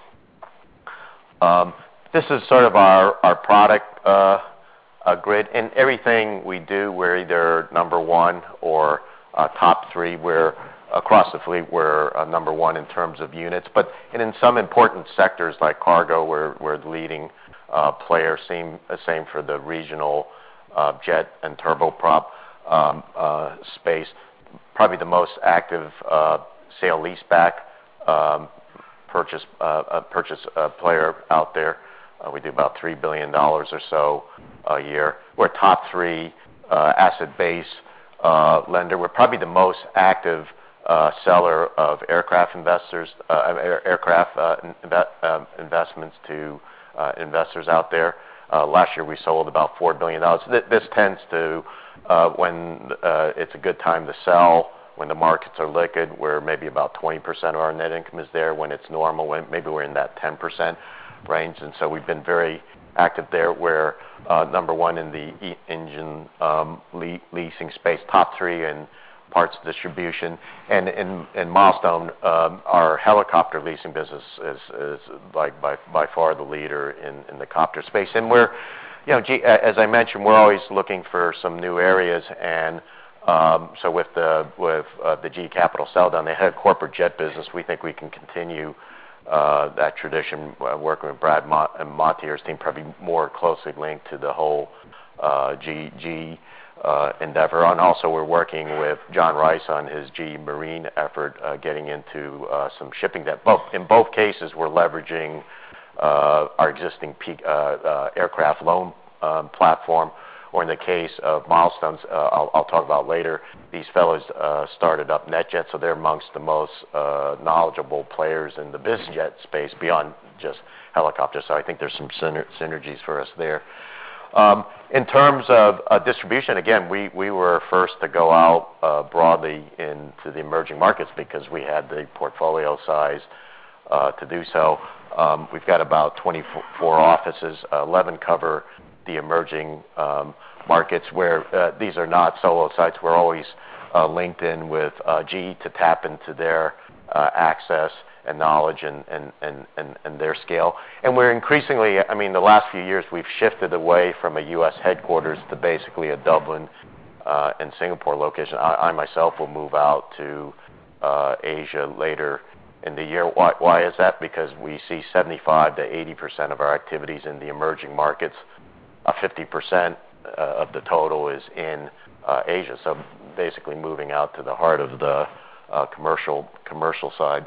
Um, this is sort of our our product uh, uh, grid. In everything we do, we're either number one or uh, top three. We're across the fleet, we're uh, number one in terms of units, but and in some important sectors like cargo, we're we're the leading uh, player. Same uh, same for the regional uh, jet and turboprop um, uh, space. Probably the most active uh, sale leaseback um, purchase uh, uh, purchase uh, player out there. Uh, we do about three billion dollars or so a year. We're top three uh, asset base uh, lender. We're probably the most active Uh, seller of aircraft investors, uh, air, aircraft uh, inve- uh, investments to uh, investors out there. Uh, last year we sold about four billion dollars. Th- this tends to, uh, when uh, it's a good time to sell, when the markets are liquid, where maybe about twenty percent of our net income is there. When it's normal, when maybe we're in that ten percent range. And so we've been very active there. We're uh, number one in the e- engine um, le- leasing space, top three in parts distribution, and in, in Milestone, um, our helicopter leasing business is, is like by by far the leader in, in the copter space. And we're, you know, G, as I mentioned, we're always looking for some new areas. And um, so with the with uh, the G Capital sell down, they had a corporate jet business. We think we can continue uh, that tradition, uh, working with Brad Mott and Montier's team, probably more closely linked to the whole uh, G G. Uh, endeavor. And also we're working with John Rice on his G Marine effort, uh, getting into uh, some shipping debt. Both, in both cases, we're leveraging uh, our existing peak, uh, uh, aircraft loan um, platform, or in the case of Milestones, uh, I'll, I'll talk about later, these fellows uh, started up NetJet, so they're amongst the most uh, knowledgeable players in the biz jet space beyond just helicopters. So I think there's some syner- synergies for us there. Um, in terms of uh, distribution, again, we, we were first to go out uh, broadly into the emerging markets because we had the portfolio size uh, to do so. Um, we've got about twenty-four offices, uh, eleven cover the emerging um, markets where uh, these are not solo sites. We're always uh, linked in with uh, G E to tap into their uh, access and knowledge and, and, and, and, and their scale. And we're increasingly, I mean, the last few years we've shifted away from a U S headquarters to basically a Dublin uh, and Singapore location. I, I myself will move out to uh, Asia later in the year. Why, why is that? Because we see seventy-five to eighty percent of our activities in the emerging markets. Uh, fifty percent uh, of the total is in uh, Asia. So basically moving out to the heart of the uh, commercial commercial side.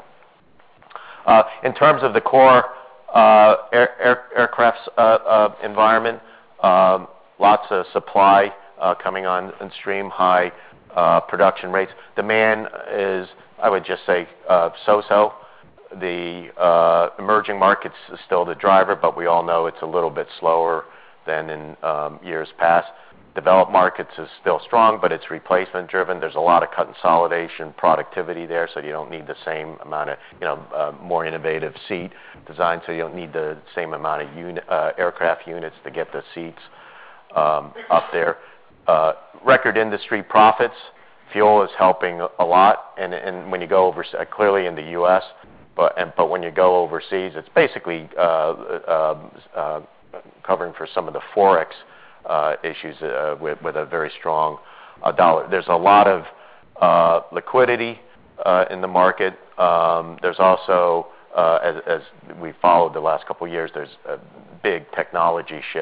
Uh, in terms of the core uh, air, air, aircraft uh, uh, environment, um, lots of supply uh, coming on, on stream, high uh, production rates. Demand is, I would just say, uh, so-so. The uh, emerging markets is still the driver, but we all know it's a little bit slower than in um, years past. Developed markets is still strong, but it's replacement driven. There's a lot of consolidation, productivity there, so you don't need the same amount of, you know, uh, more innovative seat design, so you don't need the same amount of unit, uh, aircraft units to get the seats um, up there. Uh, record industry profits. Fuel is helping a lot, and, and when you go over, uh, clearly in the U S, but and, but when you go overseas, it's basically uh, uh, uh, covering for some of the Forex Uh, issues uh, with, with a very strong uh, dollar. There's a lot of uh, liquidity uh, in the market. Um, there's also, uh, as, as we followed the last couple of years, there's a big technology shift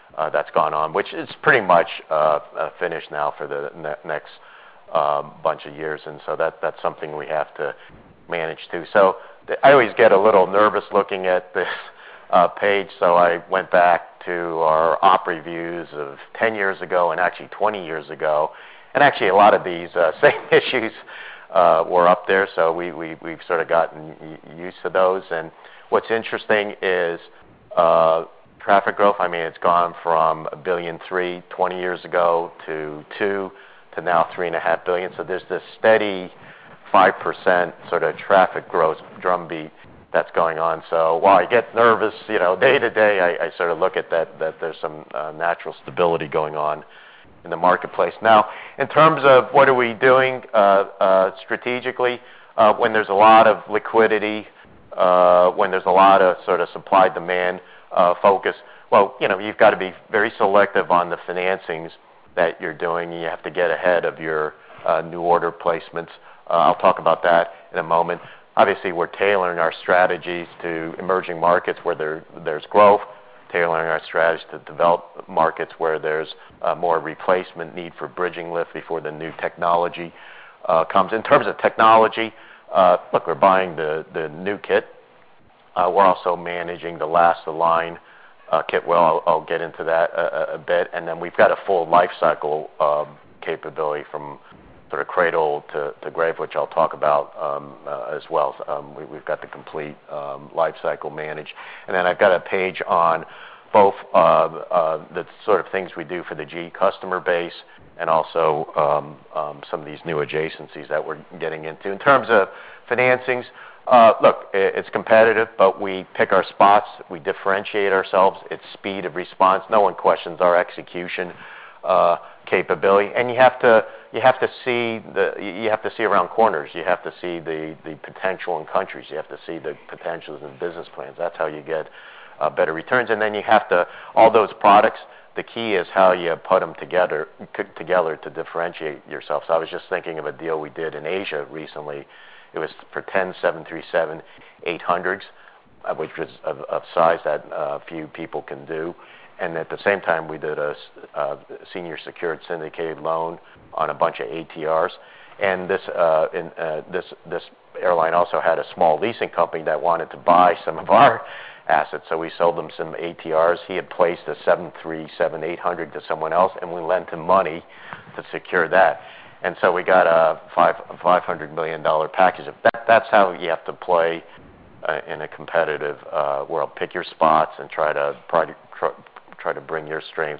uh, that's gone on, which is pretty much uh, uh, finished now for the ne- next um, bunch of years, and so that that's something we have to manage too. So th- I always get a little nervous looking at this uh, page, so I went back to our op reviews of ten years ago and actually twenty years ago, and actually a lot of these uh, same issues uh, were up there, so we, we, we've sort of gotten y- used to those. And what's interesting is uh, traffic growth. I mean, it's gone from a billion three twenty years ago to two to now three and a half billion. So there's this steady five percent sort of traffic growth drumbeat that's going on. So while I get nervous, you know, day to day, I, I sort of look at that, that there's some uh, natural stability going on in the marketplace. Now, in terms of what are we doing uh, uh, strategically, uh, when there's a lot of liquidity, uh, when there's a lot of sort of supply-demand uh, focus, well, you know, you've got to be very selective on the financings that you're doing. You have to get ahead of your uh, new order placements. Uh, I'll talk about that in a moment. Obviously, we're tailoring our strategies to emerging markets where there, there's growth, tailoring our strategies to developed markets where there's uh, more replacement need for bridging lift before the new technology uh, comes. In terms of technology, uh, look, we're buying the, the new kit. Uh, we're also managing the last of line uh, kit. Well, I'll, I'll get into that a, a bit. And then we've got a full life cycle um, capability from sort of cradle to, to grave, which I'll talk about um, uh, as well. Um, we, we've got the complete um, life cycle managed. And then I've got a page on both uh, uh, the sort of things we do for the G E customer base and also um, um, some of these new adjacencies that we're getting into. In terms of financings, uh, look, it's competitive, but we pick our spots. We differentiate ourselves. It's speed of response. No one questions our execution uh, capability, and you have to you have to see the you have to see around corners. You have to see the the potential in countries. You have to see the potentials in business plans. That's how you get uh, better returns. And then you have to all those products. The key is how you put them together together to differentiate yourself. So I was just thinking of a deal we did in Asia recently. It was for ten seven thirty-seven eight hundreds, uh, which was of, of size that uh, few people can do. And at the same time, we did a uh, senior secured syndicated loan on a bunch of A T Rs. And this uh, in, uh, this this airline also had a small leasing company that wanted to buy some of our assets, so we sold them some A T Rs. He had placed a seven thirty-seven eight hundred to someone else, and we lent him money to secure that. And so we got a five five hundred million dollar package. That that's how you have to play uh, in a competitive uh, world. Pick your spots and try to try to try to bring your strengths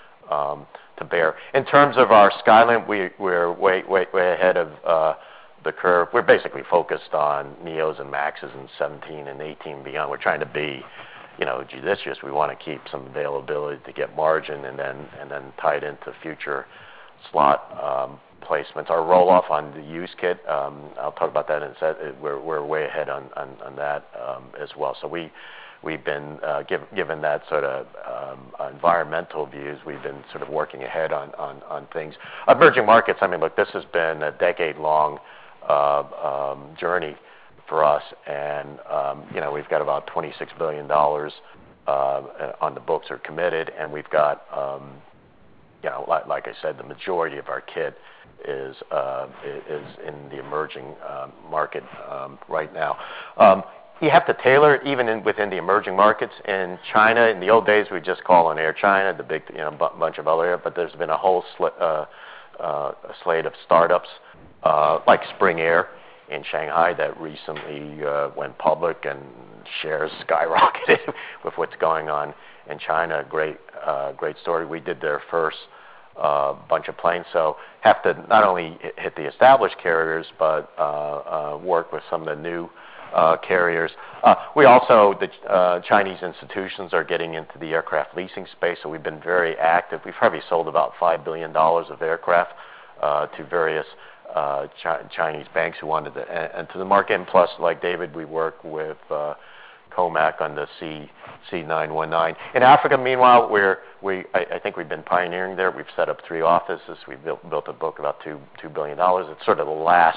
um, to bear. In terms of our Skylint, we we're way way way ahead of uh, the curve. We're basically focused on Neos and Maxes in seventeen and eighteen and beyond. We're trying to be, you know, judicious. We want to keep some availability to get margin and then and then tie it into future slot um, placements. Our roll off on the used kit, um, I'll talk about that in a sec. We're we're way ahead on on, on that um, as well. So we. We've been, uh, give, given that sort of um, environmental views, we've been sort of working ahead on, on, on things. Emerging markets, I mean, look, this has been a decade-long uh, um, journey for us. And, um, you know, we've got about twenty-six billion dollars uh, on the books or committed. And we've got, um, you know, like, like I said, the majority of our kit is uh, is in the emerging uh, market um, right now. Um, You have to tailor it even in, within the emerging markets. In China, in the old days, we just call on Air China, the big, you know, b- bunch of other, but there's been a whole sl- uh, uh, slate of startups uh, like Spring Air in Shanghai that recently uh, went public and shares skyrocketed with what's going on in China. Great, uh, great story. We did their first uh, bunch of planes, so have to not only hit the established carriers, but uh, uh, work with some of the new Uh, carriers. Uh, we also, the uh, Chinese institutions are getting into the aircraft leasing space, so we've been very active. We've probably sold about five billion dollars of aircraft uh, to various uh, Chi- Chinese banks who wanted to enter the market. And plus, like David, we work with uh, COMAC on the C C nine nineteen. In Africa, meanwhile, we're, we I, I think we've been pioneering there. We've set up three offices. We've built, built a book about two two billion dollars. It's sort of the last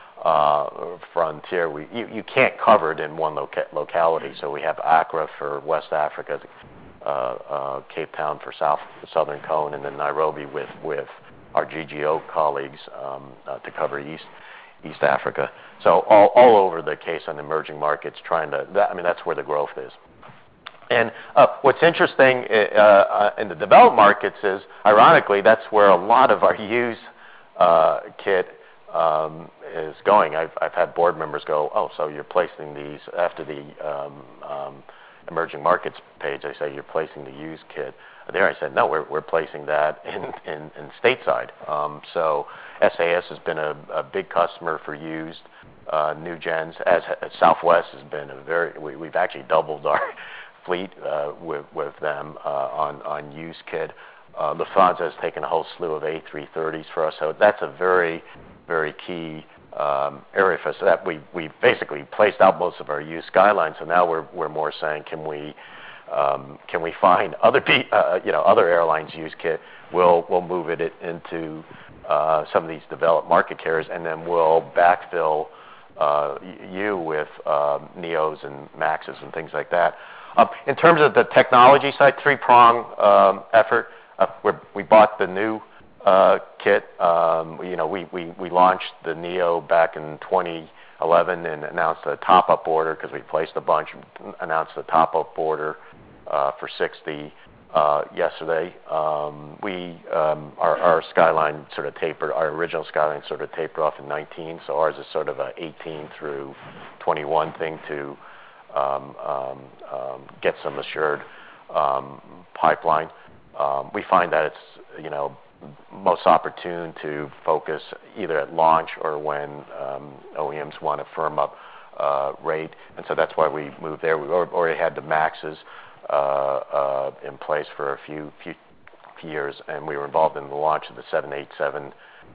Uh, frontier. We you, you can't cover it in one loca- locality. So we have Accra for West Africa, uh, uh, Cape Town for South Southern Cone, and then Nairobi with with our G G O colleagues um, uh, to cover East East Africa. So all all over the case on emerging markets, trying to. That, I mean, that's where the growth is. And uh, what's interesting uh, uh, in the developed markets is, ironically, that's where a lot of our used uh, kit um, is going. I've, I've had board members go, oh, so you're placing these after the um, um, emerging markets page. They say you're placing the used kit there. I said, no, we're we're placing that in in, in stateside. Um, so S A S has been a, a big customer for used uh, new gens. As, as Southwest has been a very. We, we've actually doubled our fleet uh, with with them uh, on on used kit. Uh, Lufthansa has taken a whole slew of A three thirties for us, so that's a very very key um, area for us. So that we we basically placed out most of our used Skylines, so now we're we're more saying, can we um, can we find other uh, you know other airlines used kit? We'll we'll move it into uh, some of these developed market carriers, and then we'll backfill uh, you with um, Neos and Maxes and things like that. Uh, in terms of the technology side, three-prong um, effort. Uh, we're, we bought the new uh, kit. Um, you know, we, we, we launched the Neo back in twenty eleven and announced a top-up order because we placed a bunch. Announced a top-up order uh, for sixty uh, yesterday. Um, we um, our, our Skyline sort of tapered. Our original Skyline sort of tapered off in nineteen, so ours is sort of a eighteen through twenty-one thing to. Um, um, um, get some assured um, pipeline. Um, we find that it's you know most opportune to focus either at launch or when um, O E Ms want to firm up uh, rate, and so that's why we moved there. We already had the Maxes uh, uh, in place for a few, few few years, and we were involved in the launch of the seven eighty-seven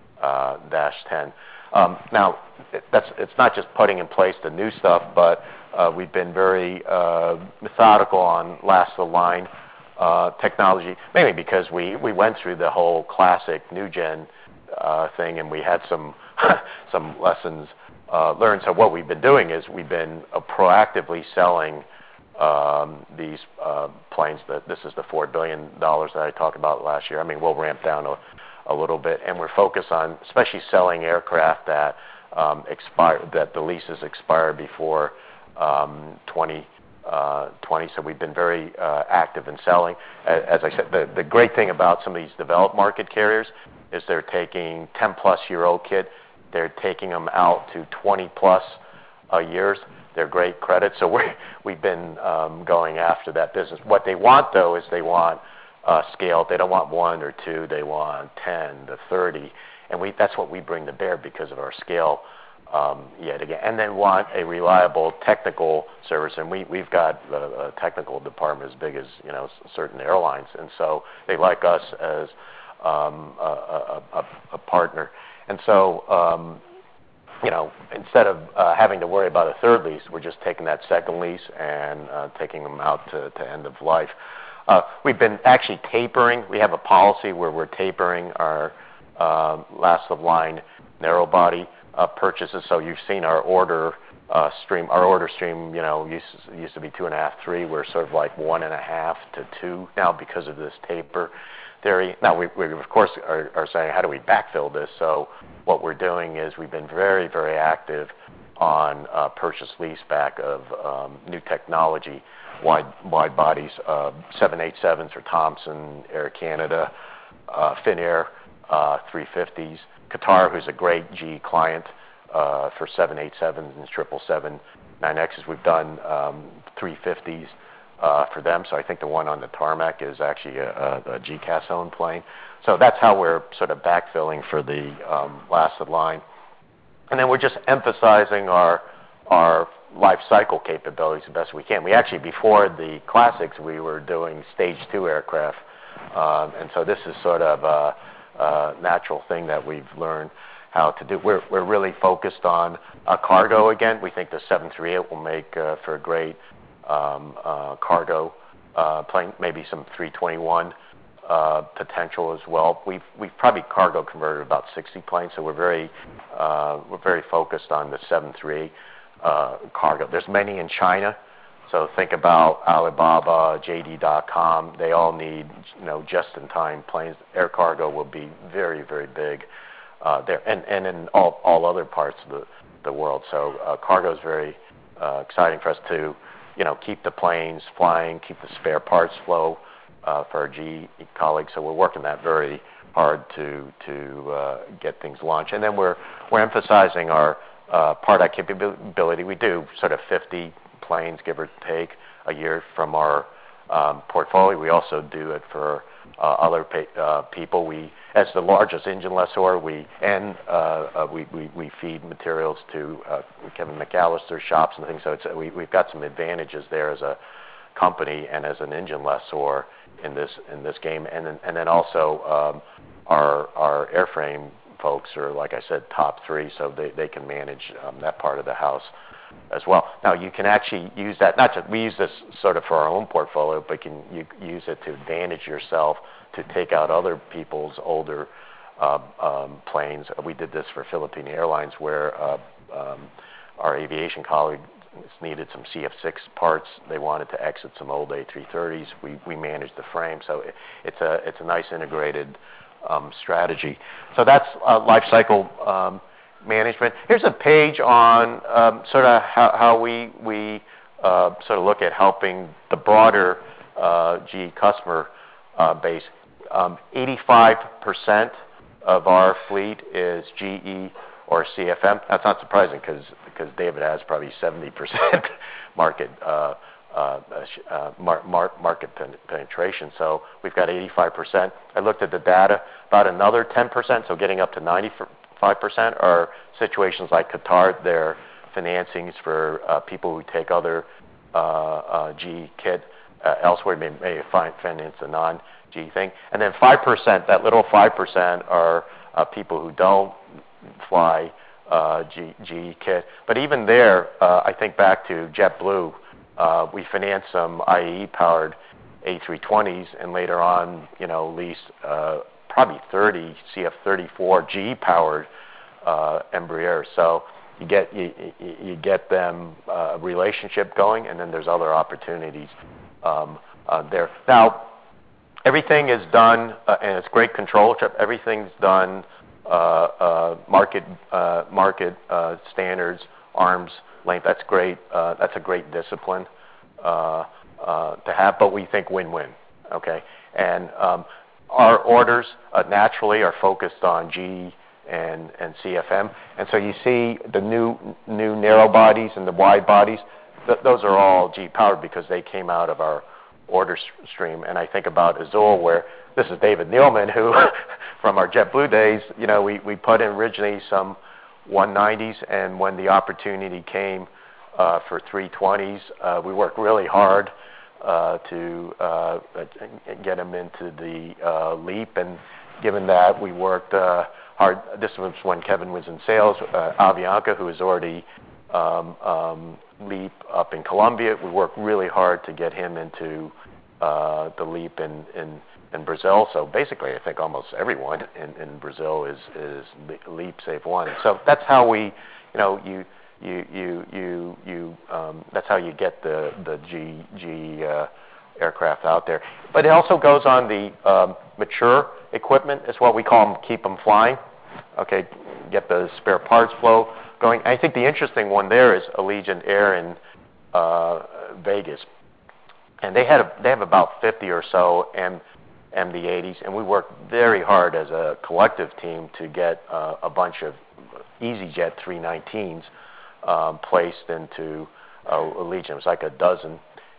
dash ten. Um, now, that's it's not just putting in place the new stuff, but uh, we've been very uh, methodical on last of the line uh, technology, mainly because we, we went through the whole classic new gen uh, thing, and we had some some lessons uh, learned. So what we've been doing is we've been uh, proactively selling um, these uh, planes. That this is the four billion dollars that I talked about last year. I mean, we'll ramp down a a little bit, and we're focused on especially selling aircraft that um, expire, that the leases expire before um, twenty twenty. So we've been very uh, active in selling. As I said, the, the great thing about some of these developed market carriers is they're taking ten plus year old kit, they're taking them out to twenty plus uh, years. They're great credits, so we're, we've been um, going after that business. What they want, though, is they want Uh, scale. They don't want one or two. They want ten to thirty, and we that's what we bring to bear because of our scale. Um, yet again, and then want a reliable technical service, and we we've got a, a technical department as big as you know certain airlines, and so they like us as um, a, a, a partner, and so. Um, You know, instead of uh, having to worry about a third lease, we're just taking that second lease and uh, taking them out to, to end of life. Uh, we've been actually tapering. We have a policy where we're tapering our uh, last of line narrow body uh, purchases. So you've seen our order uh, stream. Our order stream, you know, used to, used to be two and a half, three. We're sort of like one and a half to two now because of this taper theory. Now we, we of course are, are saying, how do we backfill this? So what we're doing is we've been very, very active on uh, purchase lease back of um, new technology. Wide, wide bodies, uh, seven eighty-sevens for Thomson, Air Canada, uh, Finnair, uh, three fifties. Qatar, who's a great G E client uh, for seven eighty-sevens and triple seven nine X's. We've done um, three fifties uh, for them, so I think the one on the tarmac is actually a, a, a G C A S-owned plane. So that's how we're sort of backfilling for the um, last of line. And then we're just emphasizing our our life cycle capabilities the best we can. We actually, before the classics, we were doing stage two aircraft. Um, and so this is sort of a, a natural thing that we've learned how to do. We're, we're really focused on uh, cargo again. We think the seven thirty-eight will make uh, for a great um, uh, cargo uh, plane, maybe some three twenty-one uh, potential as well. We've, we've probably cargo converted about sixty planes, so we're very, uh, we're very focused on the seven thirty-eight Uh, cargo. There's many in China, So think about Alibaba, J D dot com. They all need, you know, just-in-time planes. Air cargo will be very, very big uh, there, and, and in all, all other parts of the, the world. So uh, cargo is very uh, exciting for us to, you know, keep the planes flying, keep the spare parts flow uh, for our G E colleagues. So we're working that very hard to to uh, get things launched, and then we're we're emphasizing our uh, part out capability. We do sort of fifty planes, give or take, a year from our um, portfolio. We also do it for uh, other pa- uh, people. We, as the largest engine lessor, we and uh, uh, we, we we feed materials to uh, Kevin McAllister's shops and things. So it's, we we've got some advantages there as a company and as an engine lessor in this in this game, and then and then also um, our our airframe folks are, like I said, top three, so they they can manage um, that part of the house as well. Now you can actually use that. Not just we use this sort of for our own portfolio, but you can you use it to advantage yourself to take out other people's older uh, um, planes. We did this for Philippine Airlines, where uh, um, our aviation colleagues needed some C F six parts. They wanted to exit some old A three thirties. We we managed the frame, so it, it's a it's a nice integrated um, strategy. So that's uh, life cycle um, management. Here's a page on um, sort of how, how we we uh, sort of look at helping the broader uh, G E customer uh, base. Um, eighty-five percent of our fleet is G E or C F M. That's not surprising because because David has probably seventy percent market uh, uh, uh, mar- mar- market pen- penetration. So we've got eighty-five percent. I looked at the data. About another ten percent, so getting up to ninety-five percent, are situations like Qatar. They're financings for uh, people who take other uh, uh, G E kit uh, elsewhere. May, may finance a non-G E thing. And then five percent, that little five percent, are uh, people who don't fly uh, G, GE kit. But even there, uh, I think back to JetBlue. Uh, we financed some I A E-powered A three twenties, and later on, you know, leased uh, probably thirty C F thirty-four G E-powered uh, Embraers. So you get you, you get them uh, a relationship going, and then there's other opportunities um, uh, there. Now, everything is done, uh, and it's great control. Everything's done uh, uh, market uh, market uh, standards, arm's length. That's great. Uh, that's a great discipline uh, uh, to have. But we think win-win. Okay, and um, our orders uh, naturally are focused on G E and and C F M, and so you see the new new narrow bodies and the wide bodies. Th- those are all G E powered because they came out of our order stream. And I think about Azul, where this is David Neilman, who from our JetBlue days, you know, we, we put in originally some one nineties, and when the opportunity came uh, for three twenties, uh, we worked really hard uh, to uh, get them into the uh, LEAP, and given that we worked uh, hard, this was when Kevin was in sales, uh, Avianca, who was already um, um, LEAP up in Colombia, we worked really hard to get him into uh, the LEAP in, in, in Brazil. So basically, I think almost everyone in, in Brazil is, is LEAP save one. So that's how we, you know, you you you you you um, that's how you get the the G G uh, aircraft out there. But it also goes on the um, mature equipment as well. We call them keep them flying. Okay, get the spare parts flow going. I think the interesting one there is Allegiant Air in uh, Vegas, and they had a, they have about fifty or so M M D eighties, and we worked very hard as a collective team to get uh, a bunch of EasyJet three nineteens um, placed into uh, Allegiant. It was like a dozen,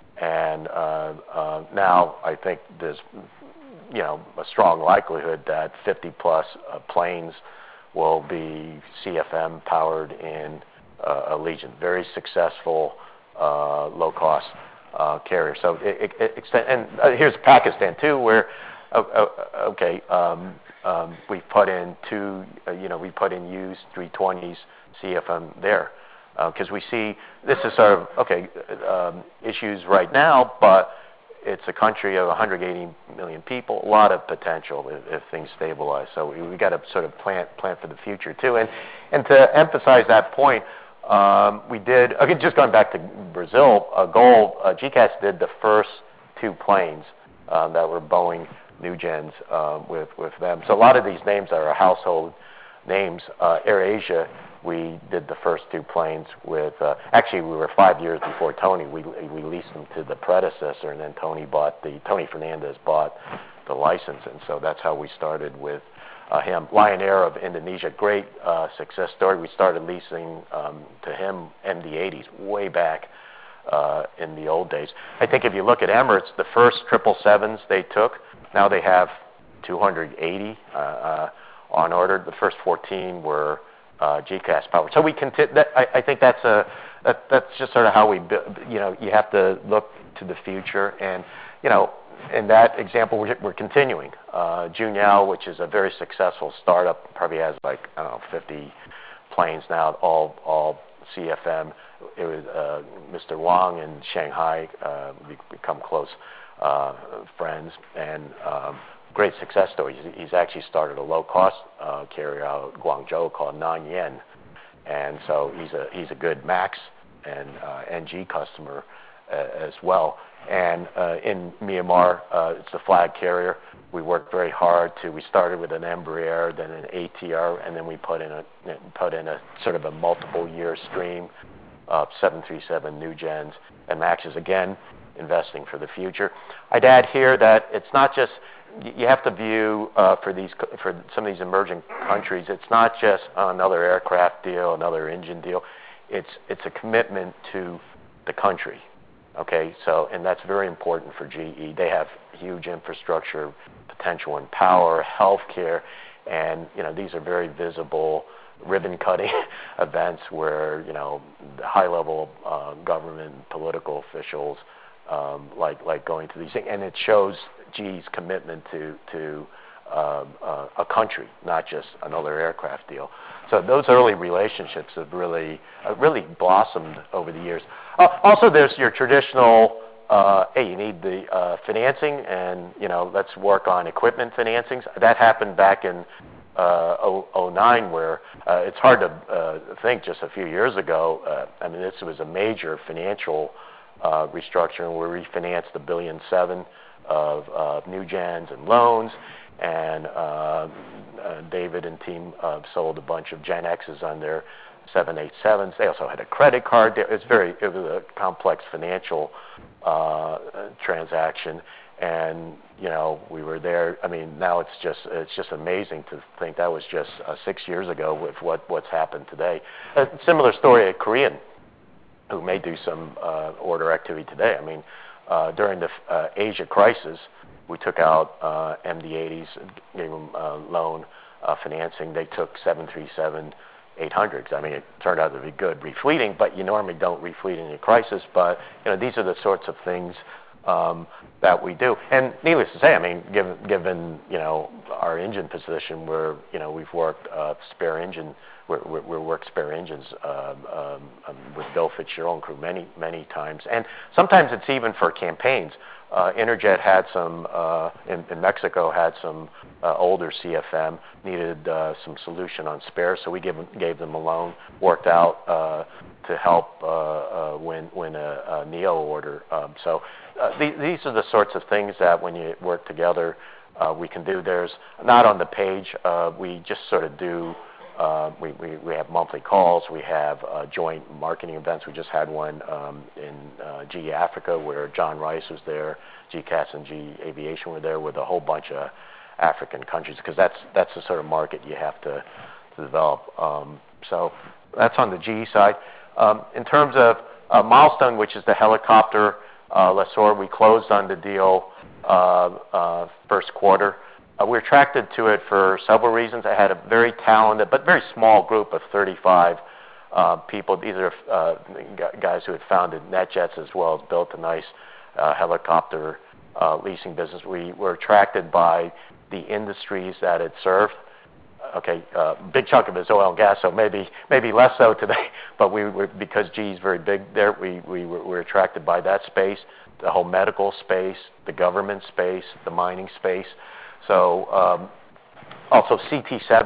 and uh, uh, now I think there's you know a strong likelihood that fifty plus uh, planes will be C F M powered in uh, Allegiant. Very successful, uh, low cost uh, carrier. So it, it, it extend, and uh, here's Pakistan too, where uh, uh, okay, um, um, we put in two, uh, you know, we put in used three twenties C F M there because uh, we see this is sort of okay um, issues right now, but it's a country of one hundred eighty million people, a lot of potential if, if things stabilize. So we, we got to sort of plan plan for the future too. And and to emphasize that point, Um, we did, okay, just going back to Brazil, uh, Gol, uh, G CAS did the first two planes um, that were Boeing New Gens um, with, with them. So a lot of these names are household names. Uh, AirAsia, we did the first two planes with, uh, actually we were five years before Tony. We, we leased them to the predecessor, and then Tony bought the, Tony Fernandez bought the license, and so that's how we started with Uh, him. Lion Air of Indonesia, great uh, success story. We started leasing um, to him M D eighties way back uh, in the old days. I think if you look at Emirates, the first triple sevens they took, now they have two hundred eighty uh, uh, on order. The first fourteen were uh, G CAS powered. So we conti- that, I, I think that's a that, that's just sort of how we you know you have to look to the future, and you know. In that example, we're, we're continuing. Uh, Junyao, which is a very successful startup, probably has like I don't know fifty planes now, all all C F M. It was uh, Mister Wang in Shanghai. Uh, we become close uh, friends, and um, great success story. He's, he's actually started a low-cost uh, carrier out of Guangzhou called Nanyan, and so he's a he's a good Max and uh, N G customer uh, as well. And uh, in Myanmar, uh, it's a flag carrier. We worked very hard to. We started with an Embraer, then an A T R, and then we put in a put in a sort of a multiple-year stream of seven thirty-seven New Gens and Maxes. Again, investing for the future. I'd add here that it's not just you have to view uh, for these for some of these emerging countries. It's not just another aircraft deal, another engine deal. It's it's a commitment to the country. Okay, so, and that's very important for G E. They have huge infrastructure potential in power, healthcare, and, you know, these are very visible ribbon-cutting events where, you know, the high-level uh, government, political officials um, like like going to these things. And it shows G's commitment to, to uh, uh, a country, not just another aircraft deal. So those early relationships have really uh, really blossomed over the years. Uh, also, there's your traditional, uh, hey, you need the uh, financing, and, you know, let's work on equipment financings. That happened back in uh, oh nine, where uh, it's hard to uh, think just a few years ago. Uh, I mean, this was a major financial uh, restructuring where we refinanced a billion seven of uh, New Gens and loans, and uh, uh, David and team uh, sold a bunch of Gen X's on their seven eighty-sevens. They also had a credit card. It's very it was a complex financial uh, transaction, and you know we were there. I mean, now it's just it's just amazing to think that was just uh, six years ago with what what's happened today. A similar story at Korean, who may do some uh, order activity today. I mean, uh, during the uh, Asia crisis, we took out uh, M D eighties, gave them uh, loan uh, financing. They took seven thirty-seven eight hundreds. I mean, it turned out to be good refleeting, but you normally don't refleet in a crisis. But you know, these are the sorts of things um, that we do. And needless to say, I mean, given given you know our engine position, where you know we've worked uh, spare engine, we we worked spare engines um, um, with Bill Fitzgerald and crew many many times, and sometimes it's even for campaigns. Uh, Interjet had some uh, in, in Mexico had some uh, older C F M, needed uh, some solution on spares, so we gave gave them a loan, worked out uh, to help uh, uh, win win a, a Neo order. Um, so uh, th- these are the sorts of things that when you work together, uh, we can do. There's not on the page. Uh, we just sort of do. Uh, we, we, we have monthly calls. We have uh, joint marketing events. We just had one um, in uh, G E Africa where John Rice was there, G CAS and G E Aviation were there with a whole bunch of African countries, because that's that's the sort of market you have to, to develop. Um, so that's on the G E side. Um, in terms of uh, Milestone, which is the helicopter uh, lessor, we closed on the deal uh, uh, first quarter. Uh, we're attracted to it for several reasons. I had a very talented but very small group of thirty-five uh, people. These are uh, guys who had founded NetJets as well as built a nice uh, helicopter uh, leasing business. We were attracted by the industries that it served. Okay, uh, big chunk of it is oil and gas, so maybe maybe less so today. But we were, because G E is very big there, we we were, were attracted by that space, the whole medical space, the government space, the mining space. So um, also C T seven,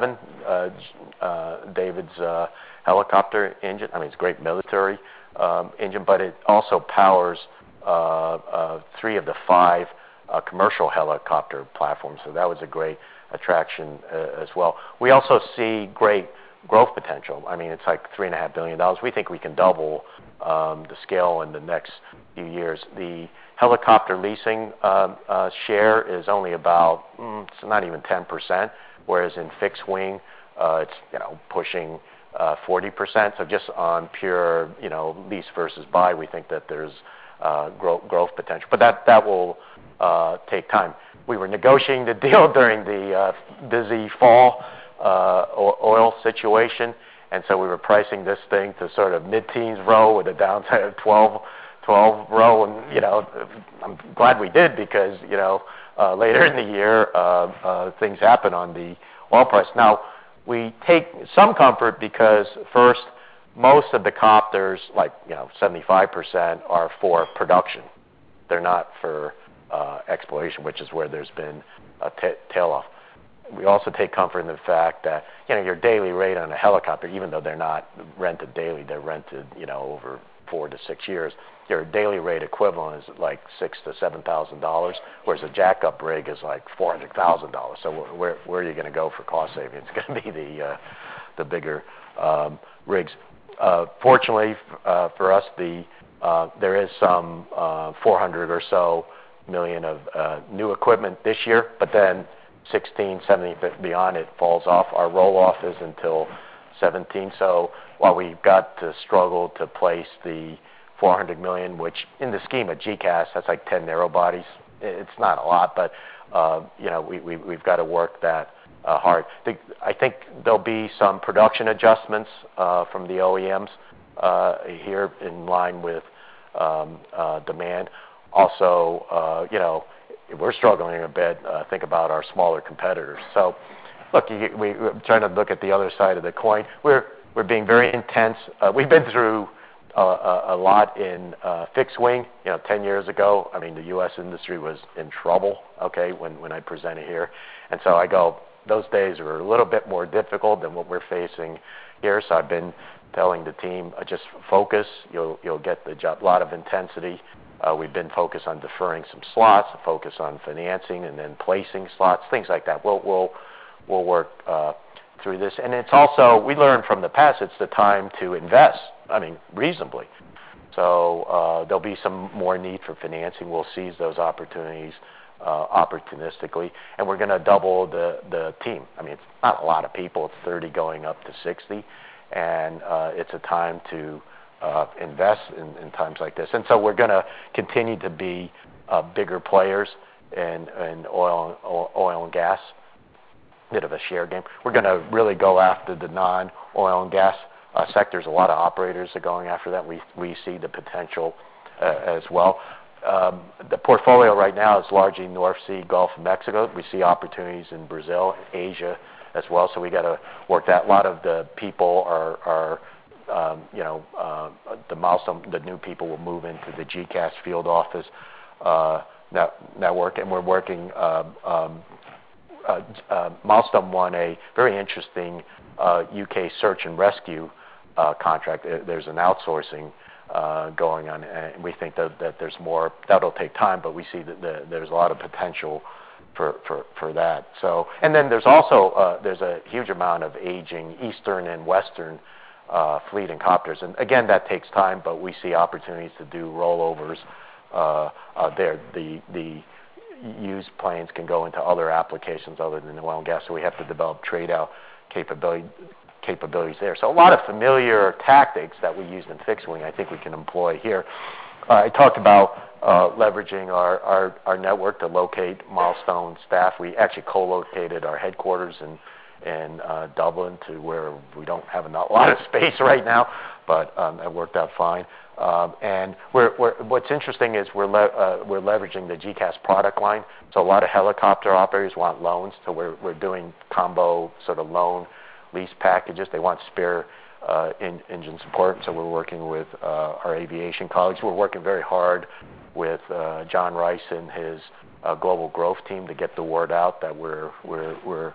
uh, uh, David's uh, helicopter engine. I mean, it's a great military um, engine, but it also powers uh, uh, three of the five uh, commercial helicopter platforms. So that was a great attraction uh, as well. We also see great growth potential. I mean, it's like three and a half billion dollars. We think we can double um, the scale in the next few years. The helicopter leasing uh, uh, share is only about, mm, it's not even ten percent, whereas in fixed wing, uh, it's you know pushing uh, forty percent. So just on pure you know lease versus buy, we think that there's uh, growth, growth potential. But that that will uh, take time. We were negotiating the deal during the uh, busy fall uh, oil situation, and so we were pricing this thing to sort of mid-teens row with a downside of twelve, twelve row, and you know I'm glad we did because you know uh, later in the year uh, uh, things happen on the oil price. Now we take some comfort because first, most of the copters, like you know seventy-five percent, are for production. They're not for uh, exploration, which is where there's been a t- tail off. We also take comfort in the fact that you know your daily rate on a helicopter, even though they're not rented daily, they're rented you know over four to six years. Your daily rate equivalent is like six to seven thousand dollars, whereas a jackup rig is like four hundred thousand dollars. So where where are you going to go for cost savings? It's going to be the uh, the bigger um, rigs. Uh, fortunately uh, for us, the uh, there is some uh, four hundred or so million of uh, new equipment this year, but then sixteen, seventeen, beyond it falls off. Our roll-off is until seventeen. So while we've got to struggle to place the four hundred million, which in the scheme of G C A S, that's like ten narrow bodies. It's not a lot, but uh, you know we, we, we've got to work that uh, hard. The, I think there'll be some production adjustments uh, from the O E Ms uh, here in line with um, uh, demand. Also, uh, you know, we're struggling a bit. Uh, think about our smaller competitors. So, look, you, we, we're trying to look at the other side of the coin. We're we're being very intense. Uh, we've been through uh, a, a lot in uh, fixed wing. You know, ten years ago, I mean, the U S industry was in trouble. Okay, when when I presented here, and so I go, those days are a little bit more difficult than what we're facing here. So I've been telling the team, uh, just focus. You'll you'll get the job. A lot of intensity. Uh, we've been focused on deferring some slots, focus on financing, and then placing slots, things like that. We'll we'll we'll work uh, through this, and it's also we learned from the past. It's the time to invest. I mean, reasonably. So uh, there'll be some more need for financing. We'll seize those opportunities uh, opportunistically, and we're going to double the the team. I mean, it's not a lot of people. It's thirty going up to sixty, and uh, it's a time to Uh, invest in, in times like this. And so we're going to continue to be uh, bigger players in, in oil, oil and gas, bit of a share game. We're going to really go after the non-oil and gas uh, sectors. A lot of operators are going after that. We, we see the potential uh, as well. Um, the portfolio right now is largely North Sea, Gulf of Mexico. We see opportunities in Brazil, Asia as well. So we got to work that. A lot of the people are, are Um, you know, uh, the milestone, the new people will move into the G C A S field office uh, net, network, and we're working. Uh, um, uh, uh, Milestone won a very interesting uh, U K search and rescue uh, contract. There's an outsourcing uh, going on, and we think that, that there's more. That'll take time, but we see that the, there's a lot of potential for, for, for that. So, and then there's also uh, there's a huge amount of aging Eastern and Western Uh, fleet and copters, and again that takes time, but we see opportunities to do rollovers uh, uh, there. The the used planes can go into other applications other than oil and gas, so we have to develop trade out capability capabilities there. So a lot of familiar tactics that we use in fixed wing, I think we can employ here. Uh, I talked about uh, leveraging our, our our network to locate Milestone staff. We actually co-located our headquarters in. in uh, Dublin to where we don't have a lot of space right now, but um, it worked out fine. Um, and we're, we're, what's interesting is we're le- uh, we're leveraging the G C A S product line. So a lot of helicopter operators want loans, so we're we're doing combo sort of loan lease packages. They want spare uh, in, engine support, so we're working with uh, our aviation colleagues. We're working very hard with uh, John Rice and his uh, global growth team to get the word out that we're we're we're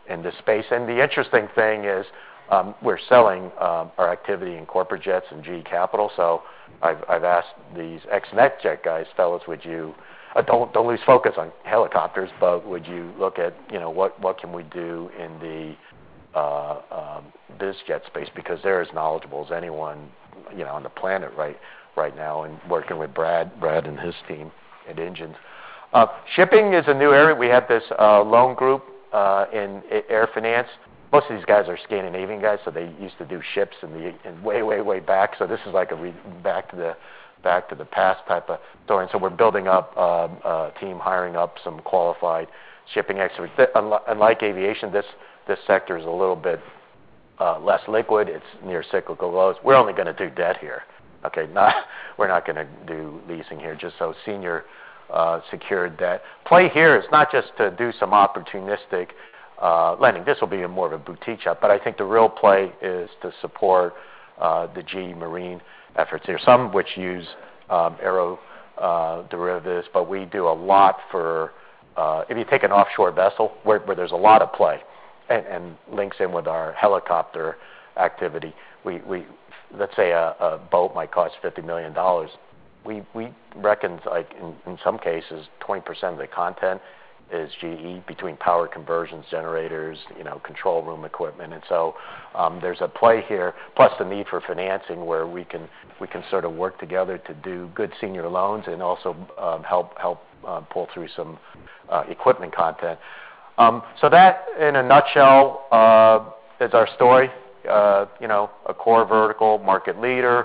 in this space. And the interesting thing is um, we're selling um, our activity in corporate jets and G E Capital. So I've, I've asked these ex-NetJet guys, fellas, would you uh, don't don't lose focus on helicopters, but would you look at you know what what can we do in the uh, um, biz jet space, because they're as knowledgeable as anyone you know on the planet right right now, and working with Brad Brad and his team at Engines. Uh, shipping is a new area. We have this uh, loan group uh, in air finance. Most of these guys are Scandinavian guys, so they used to do ships in the in way, way, way back. So this is like a re, back to the back to the past type of story. And so we're building up uh, a team, hiring up some qualified shipping experts. Unlike aviation, this this sector is a little bit uh, less liquid. It's near cyclical lows. We're only going to do debt here. Okay, not we're not going to do leasing here. Just so senior uh, secured debt. Play here is not just to do some opportunistic Uh, lending. This will be a more of a boutique shop, but I think the real play is to support uh, the G E Marine efforts here, some which use um, aero uh, derivatives, but we do a lot for, uh, if you take an offshore vessel where, where there's a lot of play and, and links in with our helicopter activity, we, we let's say a, a boat might cost fifty million dollars. We, we reckon like in, in some cases twenty percent of the content is G E, between power conversions, generators, you know, control room equipment, and so um, there's a play here. Plus the need for financing, where we can we can sort of work together to do good senior loans and also um, help help uh, pull through some uh, equipment content. Um, so that, in a nutshell, uh, is our story. Uh, you know, a core vertical market leader.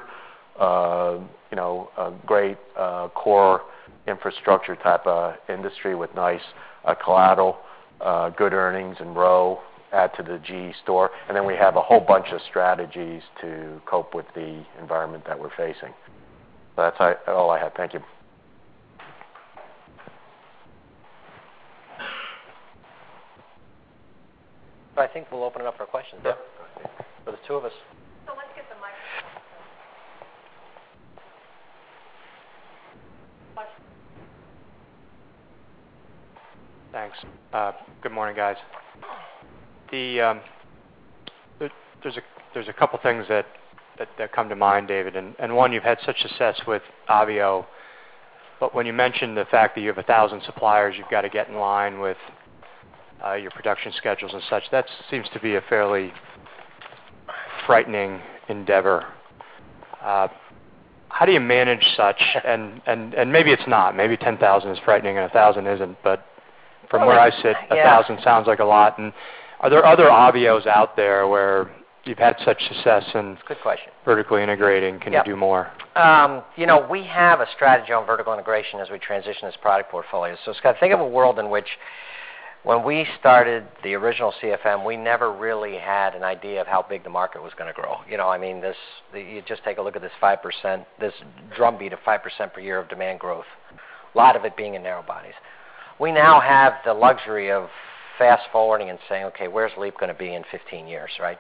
Uh, you know, a great uh, core infrastructure type of industry with nice uh, collateral, uh, good earnings and row, add to the G E store, and then we have a whole bunch of strategies to cope with the environment that we're facing. So that's all I have. Thank you. I think we'll open it up for questions. Yep. For the two of us. So let's get the microphone. Thanks. Uh, good morning, guys. The um, there, there's a there's a couple things that, that, that come to mind, David, and, and one, you've had such success with Avio, but when you mentioned the fact that you have a thousand suppliers, you've got to get in line with uh, your production schedules and such. That seems to be a fairly frightening endeavor. Uh, how do you manage such? And, and, and maybe it's not. Maybe ten thousand is frightening and one thousand isn't, but from well, where I sit, yeah. one thousand sounds like a lot. And are there other Avios out there where you've had such success in Good question. vertically integrating? Can yep. you do more? Um, you know, we have a strategy on vertical integration as we transition this product portfolio. So, Scott, think of a world in which when we started the original C F M, we never really had an idea of how big the market was going to grow. You know, I mean, this the, you just take a look at this five percent, this drumbeat of five percent per year of demand growth, a lot of it being in narrow bodies. We now have the luxury of fast forwarding and saying, okay, where's LEAP going to be in fifteen years, right?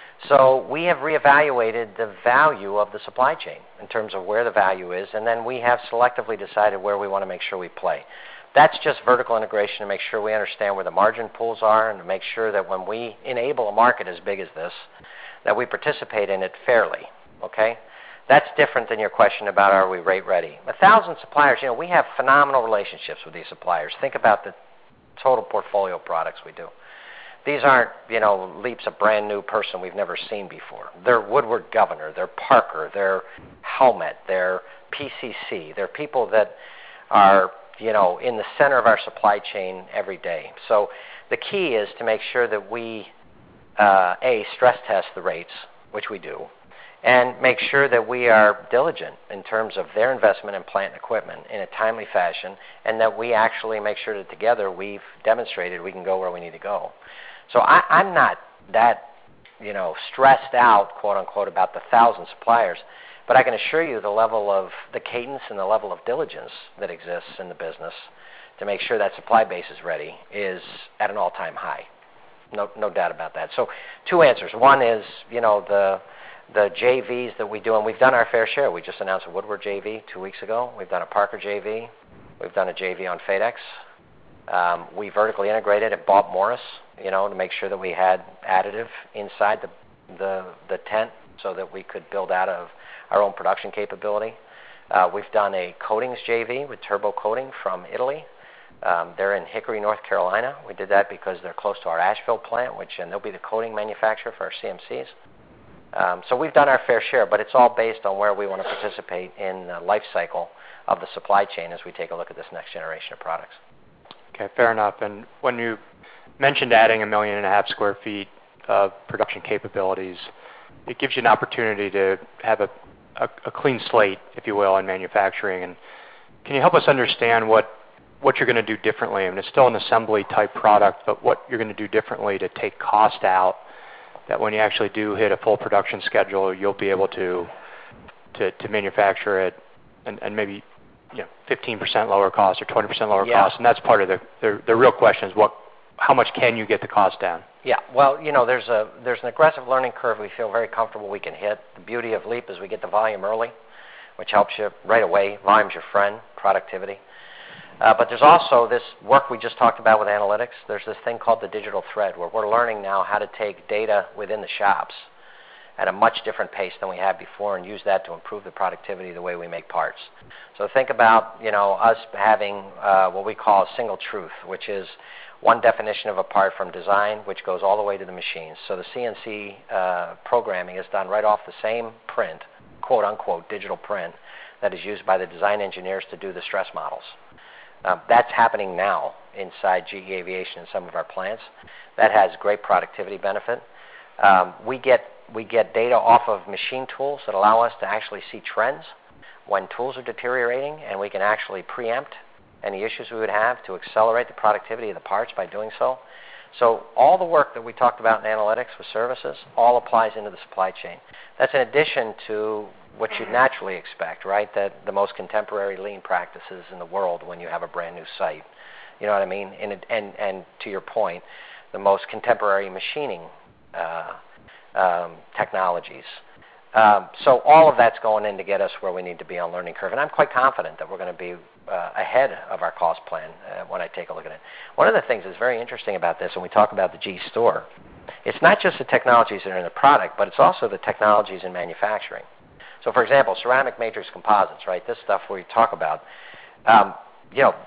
So we have reevaluated the value of the supply chain in terms of where the value is, and then we have selectively decided where we want to make sure we play. That's just vertical integration to make sure we understand where the margin pools are and to make sure that when we enable a market as big as this, that we participate in it fairly, okay? That's different than your question about are we rate ready. A thousand suppliers, you know, we have phenomenal relationships with these suppliers. Think about the total portfolio of products we do. These aren't, you know, LEAP's a brand new person we've never seen before. They're Woodward Governor, they're Parker, they're Helmet, they're P C C. They're people that are, you know, in the center of our supply chain every day. So the key is to make sure that we, uh, A, stress test the rates, which we do, and make sure that we are diligent in terms of their investment in plant and equipment in a timely fashion, and that we actually make sure that together we've demonstrated we can go where we need to go. So I, I'm not that, you know, stressed out, quote unquote, about the thousand suppliers, but I can assure you the level of the cadence and the level of diligence that exists in the business to make sure that supply base is ready is at an all-time high. No, no doubt about that. So two answers. One is, you know, the the J Vs that we do, and we've done our fair share. We just announced a Woodward J V two weeks ago. We've done a Parker J V. We've done a J V on FedEx. Um, we vertically integrated and bought Morris, you know, to make sure that we had additive inside the, the, the tent so that we could build out of our own production capability. Uh, we've done a coatings J V with Turbo Coating from Italy. Um, they're in Hickory, North Carolina. We did that because they're close to our Asheville plant, which and they'll be the coating manufacturer for our C M Cs. Um, so we've done our fair share, but it's all based on where we want to participate in the life cycle of the supply chain as we take a look at this next generation of products. Okay, fair enough. And when you mentioned adding a million and a half square feet of production capabilities, it gives you an opportunity to have a, a, a clean slate, if you will, in manufacturing. And can you help us understand what, what you're going to do differently? I mean, it's still an assembly type product, but what you're going to do differently to take cost out, that when you actually do hit a full production schedule, you'll be able to to, to manufacture it and, and maybe you know fifteen percent lower cost or twenty percent lower yeah. cost. And that's part of the, the the real question is what how much can you get the cost down? Yeah, well, you know, there's a there's an aggressive learning curve we feel very comfortable we can hit. The beauty of LEAP is we get the volume early, which helps you right away. Volume's your friend, productivity. Uh, but there's also this work we just talked about with analytics. There's this thing called the digital thread where we're learning now how to take data within the shops at a much different pace than we had before and use that to improve the productivity of the way we make parts. So think about, you know, us having uh, what we call a single truth, which is one definition of a part from design, which goes all the way to the machines. So the C N C uh, programming is done right off the same print, quote unquote, digital print, that is used by the design engineers to do the stress models. Um, that's happening now inside G E Aviation in some of our plants. That has great productivity benefit. Um, we get we get data off of machine tools that allow us to actually see trends when tools are deteriorating, and we can actually preempt any issues we would have to accelerate the productivity of the parts by doing so. So all the work that we talked about in analytics with services all applies into the supply chain. That's in addition to what you'd naturally expect, right? That the most contemporary lean practices in the world when you have a brand new site. You know what I mean? And, it, and, and to your point, the most contemporary machining uh, um, technologies. Um, so all of that's going in to get us where we need to be on learning curve. And I'm quite confident that we're going to be uh, ahead of our cost plan uh, when I take a look at it. One of the things that's very interesting about this when we talk about the G store, it's not just the technologies that are in the product, but it's also the technologies in manufacturing. So, for example, ceramic matrix composites, right? This stuff we talk about, um, you know,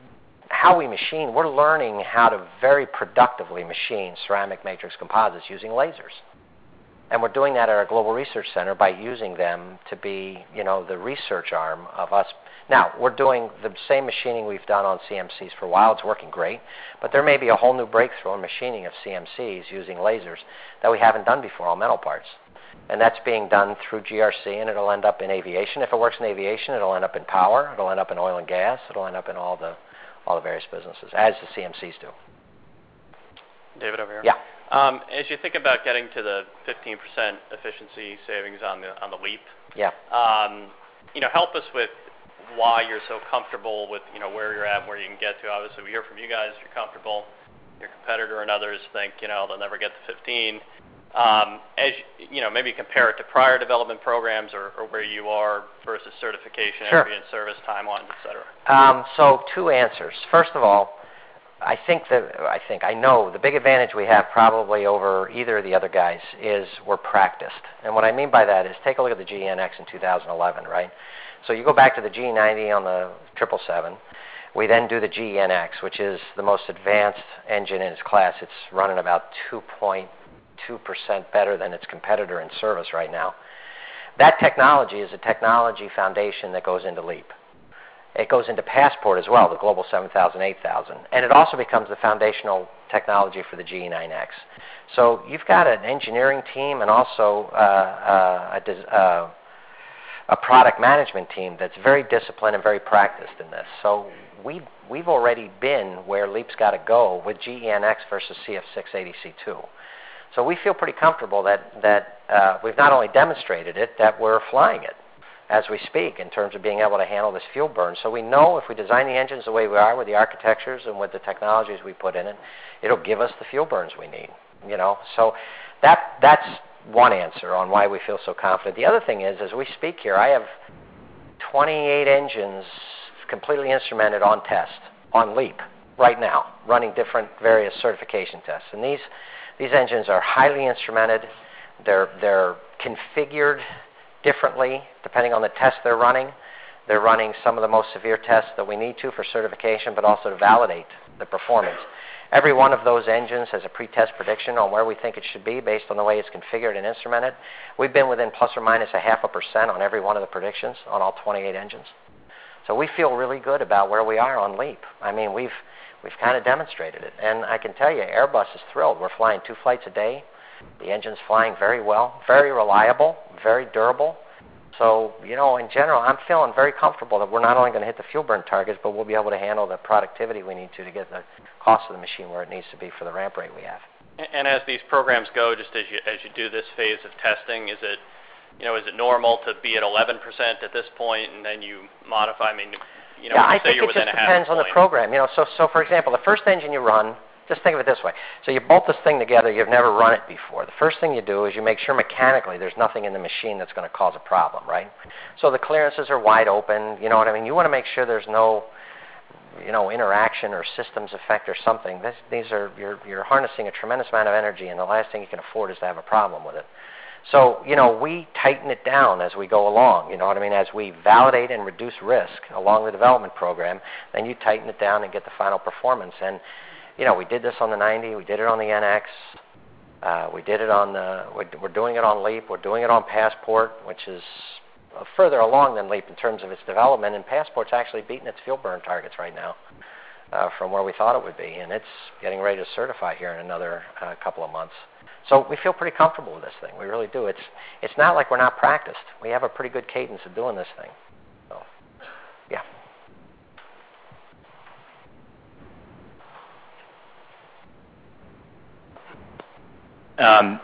how we machine, we're learning how to very productively machine ceramic matrix composites using lasers. And we're doing that at our Global Research Center by using them to be, you know, the research arm of us. Now, we're doing the same machining we've done on C M Cs for a while. It's working great. But there may be a whole new breakthrough in machining of C M Cs using lasers that we haven't done before on metal parts. And that's being done through G R C, and it'll end up in aviation. If it works in aviation, it'll end up in power. It'll end up in oil and gas. It'll end up in all the all the various businesses, as the C M Cs do. David over here. Yeah. Um, as you think about getting to the fifteen percent efficiency savings on the on the LEAP, yeah. um, you know, help us with why you're so comfortable with, you know, where you're at, where you can get to. Obviously, we hear from you guys, you're comfortable. Your competitor and others think, you know, they'll never get to fifteen. Um, as you know, maybe compare it to prior development programs or, or where you are versus certification, sure. entry and service timelines, et cetera. Um, so two answers. First of all, I think that I think I know the big advantage we have probably over either of the other guys is we're practiced. And what I mean by that is take a look at the G E N X in two thousand eleven, right? So you go back to the G E ninety on the triple seven. We then do the G E N X, which is the most advanced engine in its class. It's running about two point two percent better than its competitor in service right now. That technology is a technology foundation that goes into LEAP. It goes into Passport as well, the Global seven thousand, eight thousand. And it also becomes the foundational technology for the G E nine X. So you've got an engineering team and also uh, uh, a, uh, a product management team that's very disciplined and very practiced in this. So we, we've already been where LEAP's got to go with G E N X versus C F six eighty C two. So we feel pretty comfortable that, that uh, we've not only demonstrated it, that we're flying it as we speak in terms of being able to handle this fuel burn. So we know if we design the engines the way we are with the architectures and with the technologies we put in it, it'll give us the fuel burns we need. You know, so that that's one answer on why we feel so confident. The other thing is, as we speak here, I have twenty-eight engines completely instrumented on test, on LEAP, right now, running different various certification tests. And these, these engines are highly instrumented. They're, they're configured differently depending on the test they're running. They're running some of the most severe tests that we need to for certification, but also to validate the performance. Every one of those engines has a pre-test prediction on where we think it should be based on the way it's configured and instrumented. We've been within plus or minus a half a percent on every one of the predictions on all twenty-eight engines. So we feel really good about where we are on LEAP. I mean, we've, we've kind of demonstrated it. And I can tell you, Airbus is thrilled. We're flying two flights a day. The engine's flying very well, very reliable, very durable. So, you know, in general, I'm feeling very comfortable that we're not only going to hit the fuel burn targets, but we'll be able to handle the productivity we need to to get the cost of the machine where it needs to be for the ramp rate we have. And as these programs go, just as you as you do this phase of testing, is it, you know, is it normal to be at eleven percent at this point, and then you modify? I mean, you know, yeah, when you I say think you're it within just a half depends on point. the program. You know, so so for example, the first engine you run. Just think of it this way. So you bolt this thing together, you've never run it before. The first thing you do is you make sure mechanically there's nothing in the machine that's going to cause a problem, right? So the clearances are wide open, you know what I mean? You want to make sure there's no, you know, interaction or systems effect or something. This, these are, you're, you're harnessing a tremendous amount of energy, and the last thing you can afford is to have a problem with it. So, you know, we tighten it down as we go along, you know what I mean? As we validate and reduce risk along the development program, then you tighten it down and get the final performance. And you know, we did this on the ninety, we did it on the N X, uh, we did it on the, we're doing it on LEAP, we're doing it on Passport, which is further along than LEAP in terms of its development, and Passport's actually beating its fuel burn targets right now uh, from where we thought it would be, and it's getting ready to certify here in another uh, couple of months. So we feel pretty comfortable with this thing, we really do. It's, it's not like we're not practiced. We have a pretty good cadence of doing this thing. So, yeah. Um,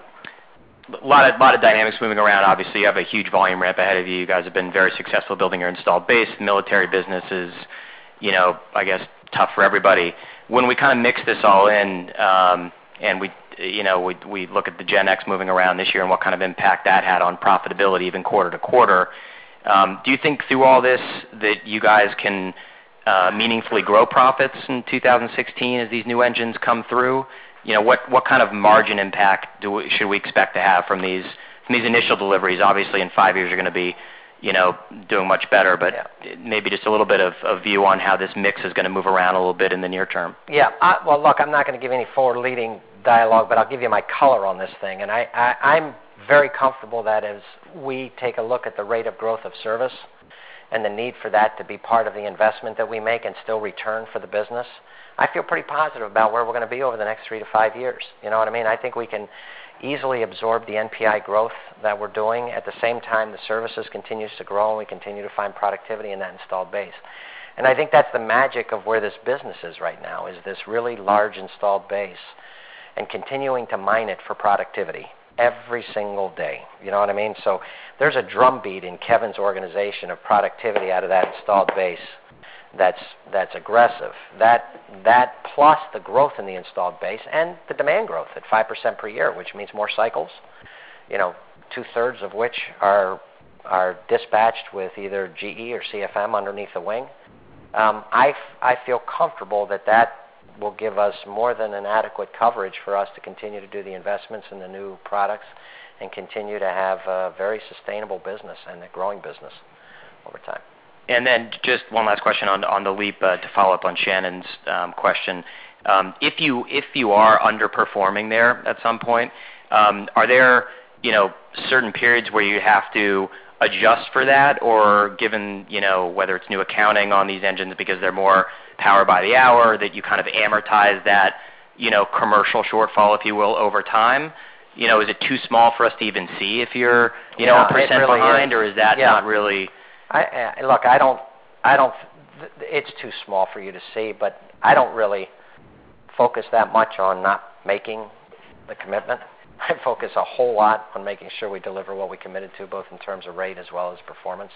a lot of, lot of dynamics moving around. Obviously, you have a huge volume ramp ahead of you. You guys have been very successful building your installed base. The military business is, you know, I guess, tough for everybody. When we kind of mix this all in, um, and we, you know, we, we look at the Gen X moving around this year and what kind of impact that had on profitability, even quarter to quarter, um, do you think through all this that you guys can uh, meaningfully grow profits in two thousand sixteen as these new engines come through? You know, what, what kind of margin impact do we, should we expect to have from these from these initial deliveries? Obviously, in five years, you're going to be, you know, doing much better, but yeah. maybe just a little bit of a view on how this mix is going to move around a little bit in the near term. Yeah, I, well, look, I'm not going to give any forward-leading dialogue, but I'll give you my color on this thing. And I, I, I'm very comfortable that as we take a look at the rate of growth of service and the need for that to be part of the investment that we make and still return for the business, I feel pretty positive about where we're going to be over the next three to five years. You know what I mean? I think we can easily absorb the N P I growth that we're doing. At the same time, the services continues to grow, and we continue to find productivity in that installed base. And I think that's the magic of where this business is right now, is this really large installed base and continuing to mine it for productivity every single day. You know what I mean? So there's a drumbeat in Kevin's organization of productivity out of that installed base that's that's aggressive. That that plus the growth in the installed base and the demand growth at five percent per year, which means more cycles, you know, two-thirds of which are are dispatched with either G E or C F M underneath the wing. Um, I, I feel comfortable that that will give us more than an adequate coverage for us to continue to do the investments in the new products and continue to have a very sustainable business and a growing business over time. And then just one last question on on the LEAP uh, to follow up on Shannon's um, question. Um, if you if you are underperforming there at some point, um, are there you know certain periods where you have to adjust for that, or given you know whether it's new accounting on these engines because they're more power by the hour, that you kind of amortize that you know commercial shortfall, if you will, over time? You know, is it too small for us to even see if you're you yeah, know a percent really behind, is. or is that yeah. not really? I, I, look, I don't, I don't. It's too small for you to see, but I don't really focus that much on not making the commitment. I focus a whole lot on making sure we deliver what we committed to, both in terms of rate as well as performance.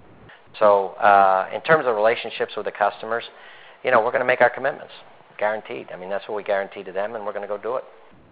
So, uh, in terms of relationships with the customers, you know, we're going to make our commitments, guaranteed. I mean, that's what we guarantee to them, and we're going to go do it.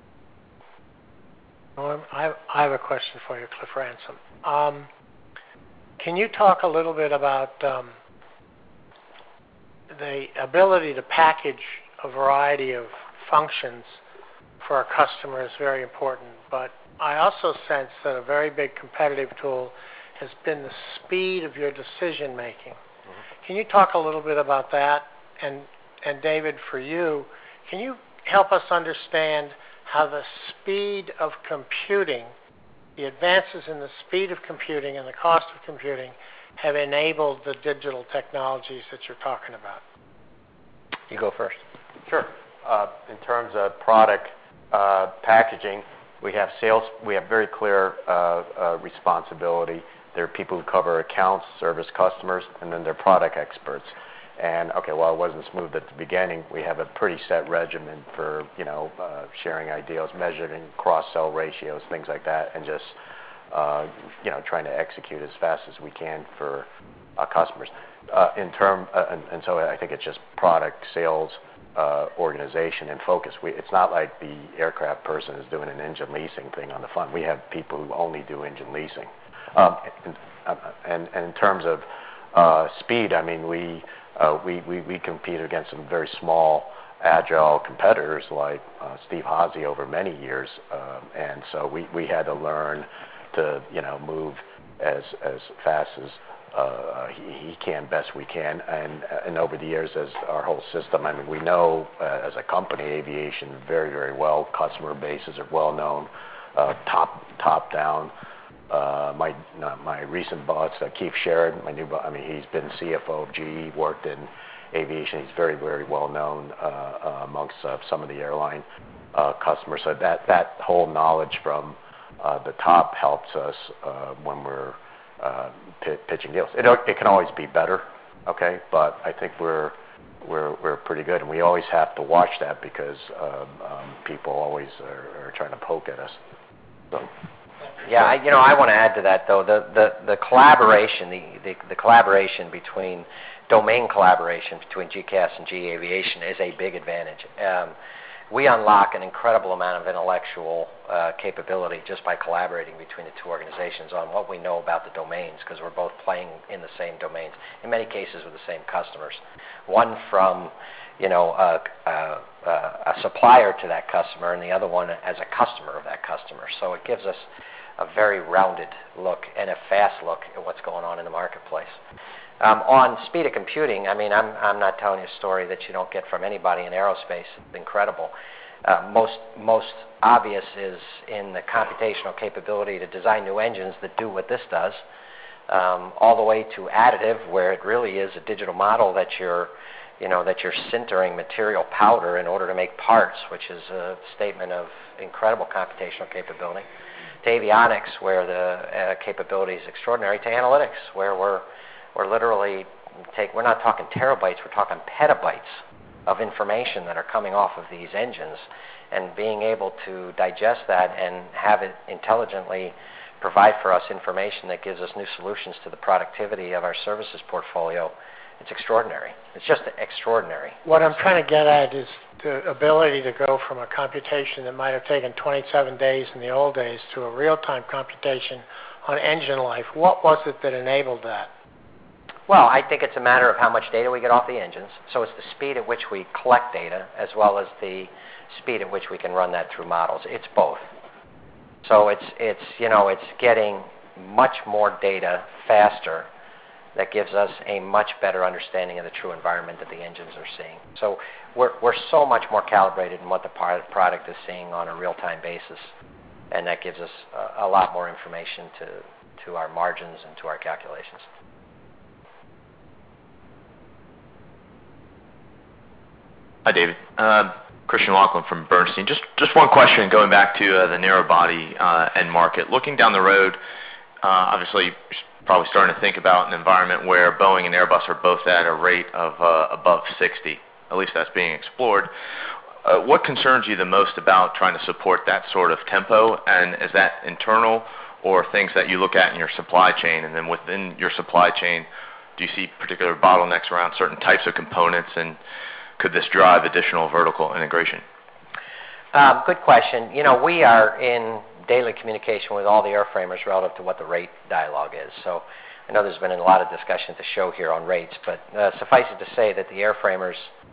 Norm, I, I have a question for you, Cliff Ransom. Um, Can you talk a little bit about um, the ability to package a variety of functions for our customer is very important, but I also sense that a very big competitive tool has been the speed of your decision making. Mm-hmm. Can you talk a little bit about that? And, and David, for you, can you help us understand how the speed of computing, the advances in the speed of computing and the cost of computing have enabled the digital technologies that you're talking about? You go first. Sure. Uh, in terms of product uh, packaging, we have sales. We have very clear uh, uh, responsibility. There are people who cover accounts, service customers, and then there are product experts. And okay, while it wasn't smooth at the beginning, we have a pretty set regimen for you know uh, sharing ideas, measuring cross-sell ratios, things like that, and just uh, you know trying to execute as fast as we can for our customers. Uh, in term, uh, and, and so I think it's just product sales uh, organization and focus. We, it's not like the aircraft person is doing an engine leasing thing on the fund. We have people who only do engine leasing. Um, and, and, and in terms of uh, speed, I mean, we, uh, we we we compete against some very small, agile competitors like uh, Steve Hazy over many years, um, and so we, we had to learn to you know move as as fast as uh, he, he can, best we can, and and over the years as our whole system. I mean, we know uh, as a company aviation very very well. Customer bases are well known, uh, top top down. Uh, my uh, my recent boss, uh, Keith Sherrod, my new boss, I mean, he's been C F O of G E, worked in aviation. He's very, very well known uh, uh, amongst uh, some of the airline uh, customers. So that, that whole knowledge from uh, the top helps us uh, when we're uh, p- pitching deals. It, it can always be better, okay, but I think we're we're we're pretty good, and we always have to watch that because um, um, people always are, are trying to poke at us. So. Yeah, I, you know, I want to add to that though. The the, the collaboration, the, the the collaboration between domain collaboration between G C A S and G E Aviation is a big advantage. Um, we unlock an incredible amount of intellectual uh, capability just by collaborating between the two organizations on what we know about the domains, because we're both playing in the same domains, in many cases with the same customers. One from, you know, a, a, a supplier to that customer, and the other one as a customer of that customer. So it gives us a very rounded look and a fast look at what's going on in the marketplace. Um, on speed of computing, I mean, I'm, I'm not telling you a story that you don't get from anybody in aerospace. It's incredible. Uh, most, most obvious is in the computational capability to design new engines that do what this does, um, all the way to additive, where it really is a digital model that you're, you know, that you're sintering material powder in order to make parts, which is a statement of incredible computational capability, to avionics, where the uh, capability is extraordinary, to analytics, where we're we're literally take we're not talking terabytes, we're talking petabytes of information that are coming off of these engines, and being able to digest that and have it intelligently provide for us information that gives us new solutions to the productivity of our services portfolio. It's extraordinary. It's just extraordinary. What I'm trying to get at is the ability to go from a computation that might have taken twenty-seven days in the old days to a real-time computation on engine life. What was it that enabled that? Well, I think it's a matter of how much data we get off the engines. So it's the speed at which we collect data as well as the speed at which we can run that through models. It's both. So it's, it's you know, it's getting much more data faster that gives us a much better understanding of the true environment that the engines are seeing. So we're, we're so much more calibrated in what the product is seeing on a real-time basis, and that gives us a, a lot more information to, to our margins and to our calculations. Hi, David. Uh, Christian Laughlin from Bernstein. Just just one question going back to uh, the narrow body uh, end market. Looking down the road, uh, obviously you're probably starting to think about an environment where Boeing and Airbus are both at a rate of uh, above sixty. At least that's being explored. Uh, what concerns you the most about trying to support that sort of tempo? And is that internal or things that you look at in your supply chain? And then within your supply chain, do you see particular bottlenecks around certain types of components, and could this drive additional vertical integration? Um, good question. You know, we are in daily communication with all the airframers relative to what the rate dialogue is. So I know there's been a lot of discussion at the show here on rates, but uh, suffice it to say that the airframers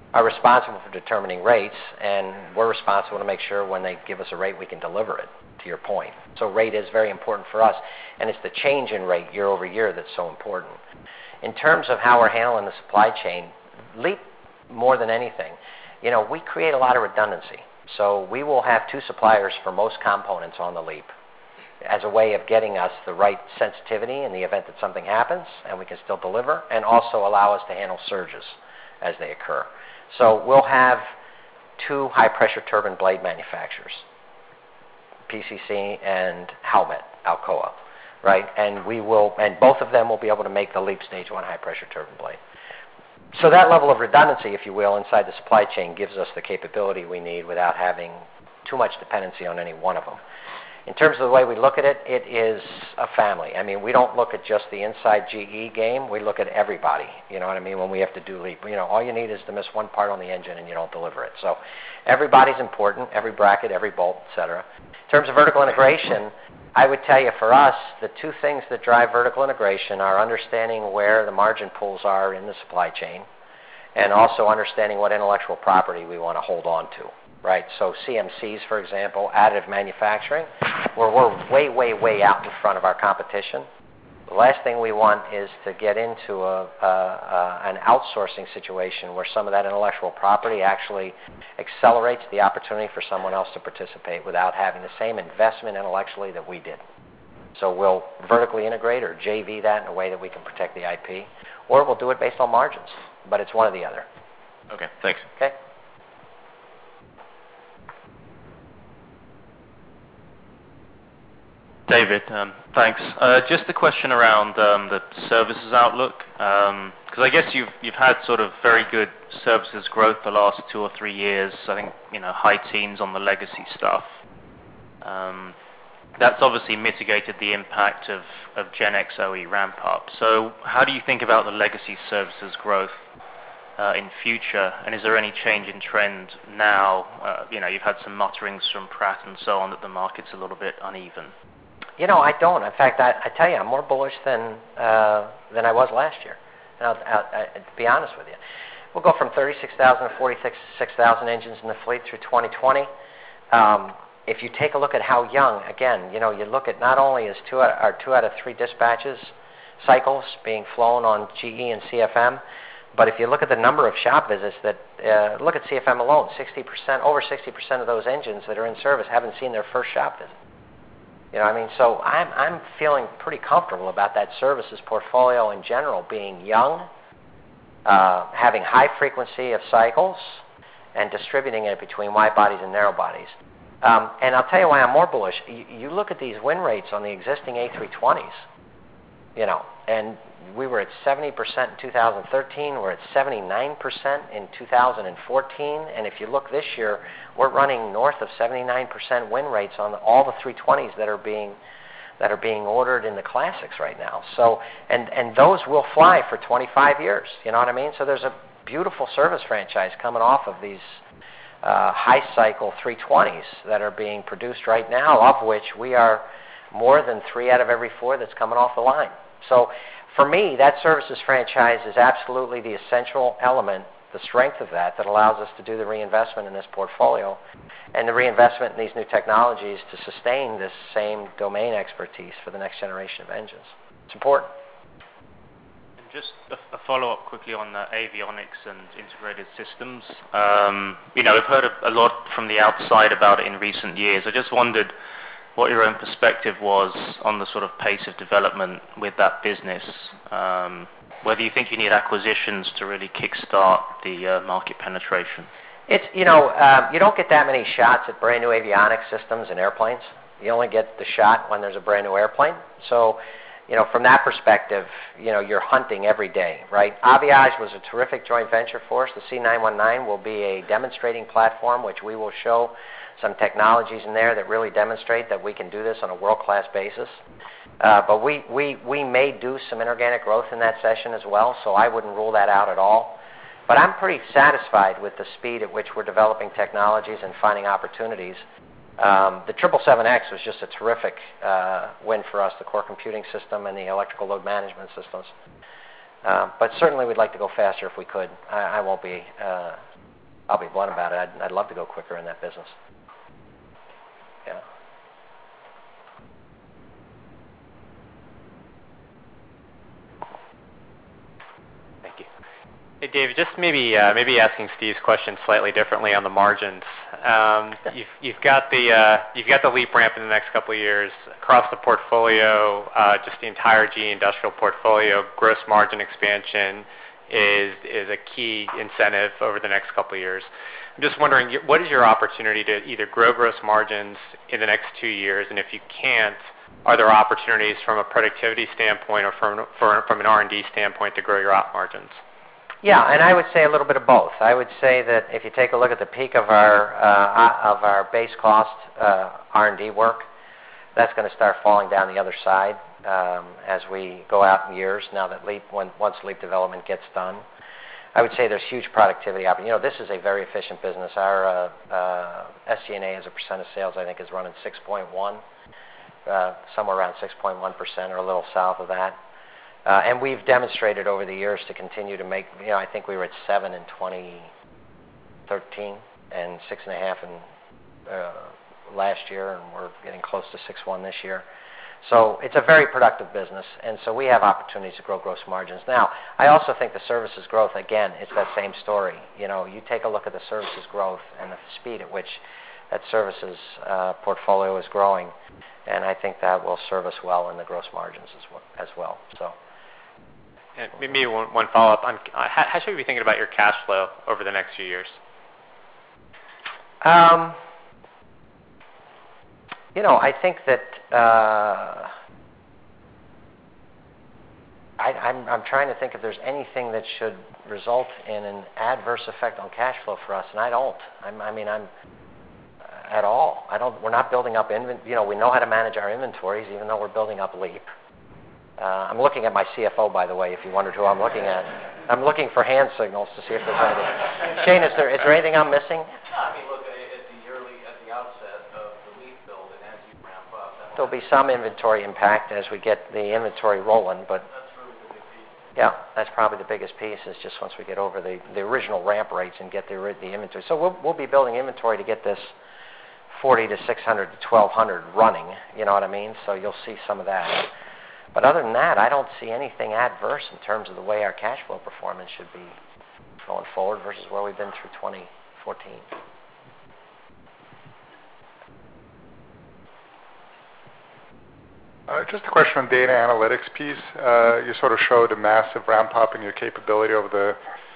are responsible for determining rates, and we're responsible to make sure when they give us a rate, we can deliver it, to your point. So rate is very important for us, and it's the change in rate year over year that's so important. In terms of how we're handling the supply chain, LEAP, more than anything, you know, we create a lot of redundancy. So we will have two suppliers for most components on the LEAP as a way of getting us the right sensitivity in the event that something happens, and we can still deliver, and also allow us to handle surges as they occur. So we'll have two high-pressure turbine blade manufacturers, P C C and Howmet, Alcoa, right? And we will, and both of them will be able to make the LEAP Stage one high-pressure turbine blade. So that level of redundancy, if you will, inside the supply chain gives us the capability we need without having too much dependency on any one of them. In terms of the way we look at it, it is a family. I mean, we don't look at just the inside G E game. We look at everybody, you know what I mean, when we have to do LEAP. You know, all you need is to miss one part on the engine and you don't deliver it. So everybody's important, every bracket, every bolt, et cetera. In terms of vertical integration, I would tell you for us, the two things that drive vertical integration are understanding where the margin pools are in the supply chain and also understanding what intellectual property we want to hold on to. Right, so C M Cs, for example, additive manufacturing, where we're way, way, way out in front of our competition. The last thing we want is to get into a, a, a, an outsourcing situation where some of that intellectual property actually accelerates the opportunity for someone else to participate without having the same investment intellectually that we did. So we'll vertically integrate or J V that in a way that we can protect the I P, or we'll do it based on margins, but it's one or the other. Okay, thanks. Okay. David, um, thanks. Uh, just a question around um, the services outlook, because um, I guess you've you've had sort of very good services growth the last two or three years. I think you know high teens on the legacy stuff. Um, that's obviously mitigated the impact of of Gen X O E ramp up. So how do you think about the legacy services growth uh, in future? And is there any change in trend now? Uh, you know, you've had some mutterings from Pratt and so on that the market's a little bit uneven. You know, I don't. In fact, I, I tell you, I'm more bullish than uh, than I was last year. And I'll, I'll, I, to be honest with you, we'll go from thirty-six thousand to forty-six thousand engines in the fleet through twenty twenty. Um, if you take a look at how young, again, you know, you look at not only is two out, our two out of three dispatches cycles being flown on G E and C F M, but if you look at the number of shop visits that uh, look at C F M alone, sixty percent, over sixty percent of those engines that are in service haven't seen their first shop visit. You know what I mean? So I'm, I'm feeling pretty comfortable about that services portfolio in general being young, uh, having high frequency of cycles, and distributing it between wide bodies and narrow bodies. Um, and I'll tell you why I'm more bullish. You, you look at these win rates on the existing A three twenties, you know, and we were at seventy percent in two thousand thirteen. We're at seventy-nine percent in two thousand fourteen. And if you look this year, we're running north of seventy-nine percent win rates on all the three twenties that are being that are being ordered in the classics right now. So, and and those will fly for twenty-five years. You know what I mean? So there's a beautiful service franchise coming off of these uh, high cycle three twenties that are being produced right now, of which we are more than three out of every four that's coming off the line. So for me, that services franchise is absolutely the essential element, the strength of that, that allows us to do the reinvestment in this portfolio and the reinvestment in these new technologies to sustain this same domain expertise for the next generation of engines. It's important. And just a, a follow-up quickly on the avionics and integrated systems. Um, you know, we've heard a, a lot from the outside about it in recent years. I just wondered what your own perspective was on the sort of pace of development with that business, um, whether you think you need acquisitions to really kickstart the uh, market penetration. It's, you know, uh, you don't get that many shots at brand new avionics systems in airplanes. You only get the shot when there's a brand new airplane. So, you know, from that perspective, you know, you're hunting every day, right? Aviage was a terrific joint venture for us. The C nine nineteen will be a demonstrating platform, which we will show some technologies in there that really demonstrate that we can do this on a world-class basis. Uh, but we, we, we may do some inorganic growth in that session as well, so I wouldn't rule that out at all. But I'm pretty satisfied with the speed at which we're developing technologies and finding opportunities. Um, the triple seven X was just a terrific uh, win for us, the core computing system and the electrical load management systems. Uh, but certainly we'd like to go faster if we could. I, I won't be uh, I'll be blunt about it. I'd, I'd love to go quicker in that business. Yeah. Thank you. Hey, Dave, just maybe uh, maybe asking Steve's question slightly differently on the margins. Um, you've, you've got the uh, you've got the LEAP ramp in the next couple of years across the portfolio, uh, just the entire G E Industrial portfolio. Gross margin expansion is is a key incentive over the next couple of years. I'm just wondering, what is your opportunity to either grow gross margins in the next two years, and if you can't, are there opportunities from a productivity standpoint or from for, from an R and D standpoint to grow your op margins? Yeah, and I would say a little bit of both. I would say that if you take a look at the peak of our uh, of our base cost uh, R and D work, that's going to start falling down the other side um, as we go out in years. Now that LEAP, when, once LEAP development gets done, I would say there's huge productivity opportunity. You know, this is a very efficient business. Our uh, uh, S G and A as a percent of sales, I think, is running six point one, uh, somewhere around six point one percent or a little south of that. Uh, and we've demonstrated over the years to continue to make, you know, I think we were at seven in twenty thirteen and six and a half in uh, last year, and we're getting close to six one this year. So it's a very productive business, and so we have opportunities to grow gross margins. Now, I also think the services growth, again, it's that same story. You know, you take a look at the services growth and the speed at which that services uh, portfolio is growing, and I think that will serve us well in the gross margins as well. As well. So. And maybe one, one follow-up on uh, how, how should we be thinking about your cash flow over the next few years? Um, you know, I think that uh, I, I'm, I'm trying to think if there's anything that should result in an adverse effect on cash flow for us, and I don't. I'm, I mean, I'm uh, at all. I don't. We're not building up invent. You know, we know how to manage our inventories, even though we're building up LEAP. Uh, I'm looking at my C F O, by the way, if you wondered who I'm looking at. I'm looking for hand signals to see if there's anything. Shane, is there is there anything I'm missing? I mean, look, at the early, at the outset of the LEAP build, and as you ramp up, there'll be some inventory impact as we get the inventory rolling, but that's really the big piece. yeah, that's probably the biggest piece. Is just once we get over the, the original ramp rates and get the the inventory. So we'll we'll be building inventory to get this forty to six hundred to twelve hundred running. You know what I mean? So you'll see some of that. But other than that, I don't see anything adverse in terms of the way our cash flow performance should be going forward versus where we've been through twenty fourteen. Uh, just a question on data analytics piece. Uh, you sort of showed a massive ramp up in your capability over the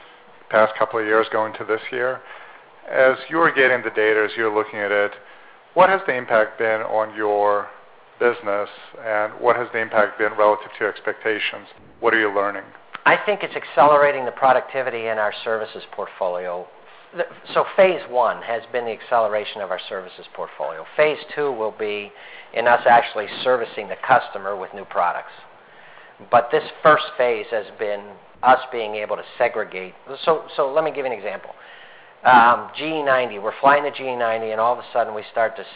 past couple of years going to this year. As you're getting the data, as you're looking at it, what has the impact been on your business, and what has the impact been relative to your expectations? What are you learning? I think it's accelerating the productivity in our services portfolio. So phase one has been the acceleration of our services portfolio. Phase two will be in us actually servicing the customer with new products. But this first phase has been us being able to segregate. So, so let me give you an example. Um, G E ninety, we're flying the G E ninety, and all of a sudden we start to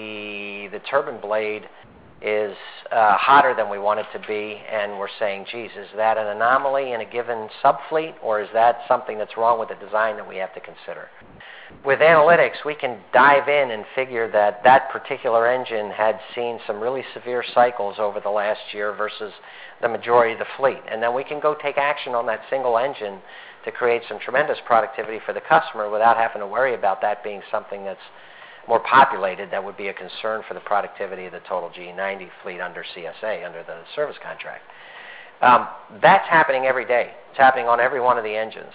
see the turbine blade is uh, hotter than we want it to be, and we're saying, geez, is that an anomaly in a given subfleet, or is that something that's wrong with the design that we have to consider? With analytics, we can dive in and figure that that particular engine had seen some really severe cycles over the last year versus the majority of the fleet, and then we can go take action on that single engine to create some tremendous productivity for the customer without having to worry about that being something that's more populated that would be a concern for the productivity of the total G E ninety fleet under C S A, under the service contract. Um, that's happening every day. It's happening on every one of the engines.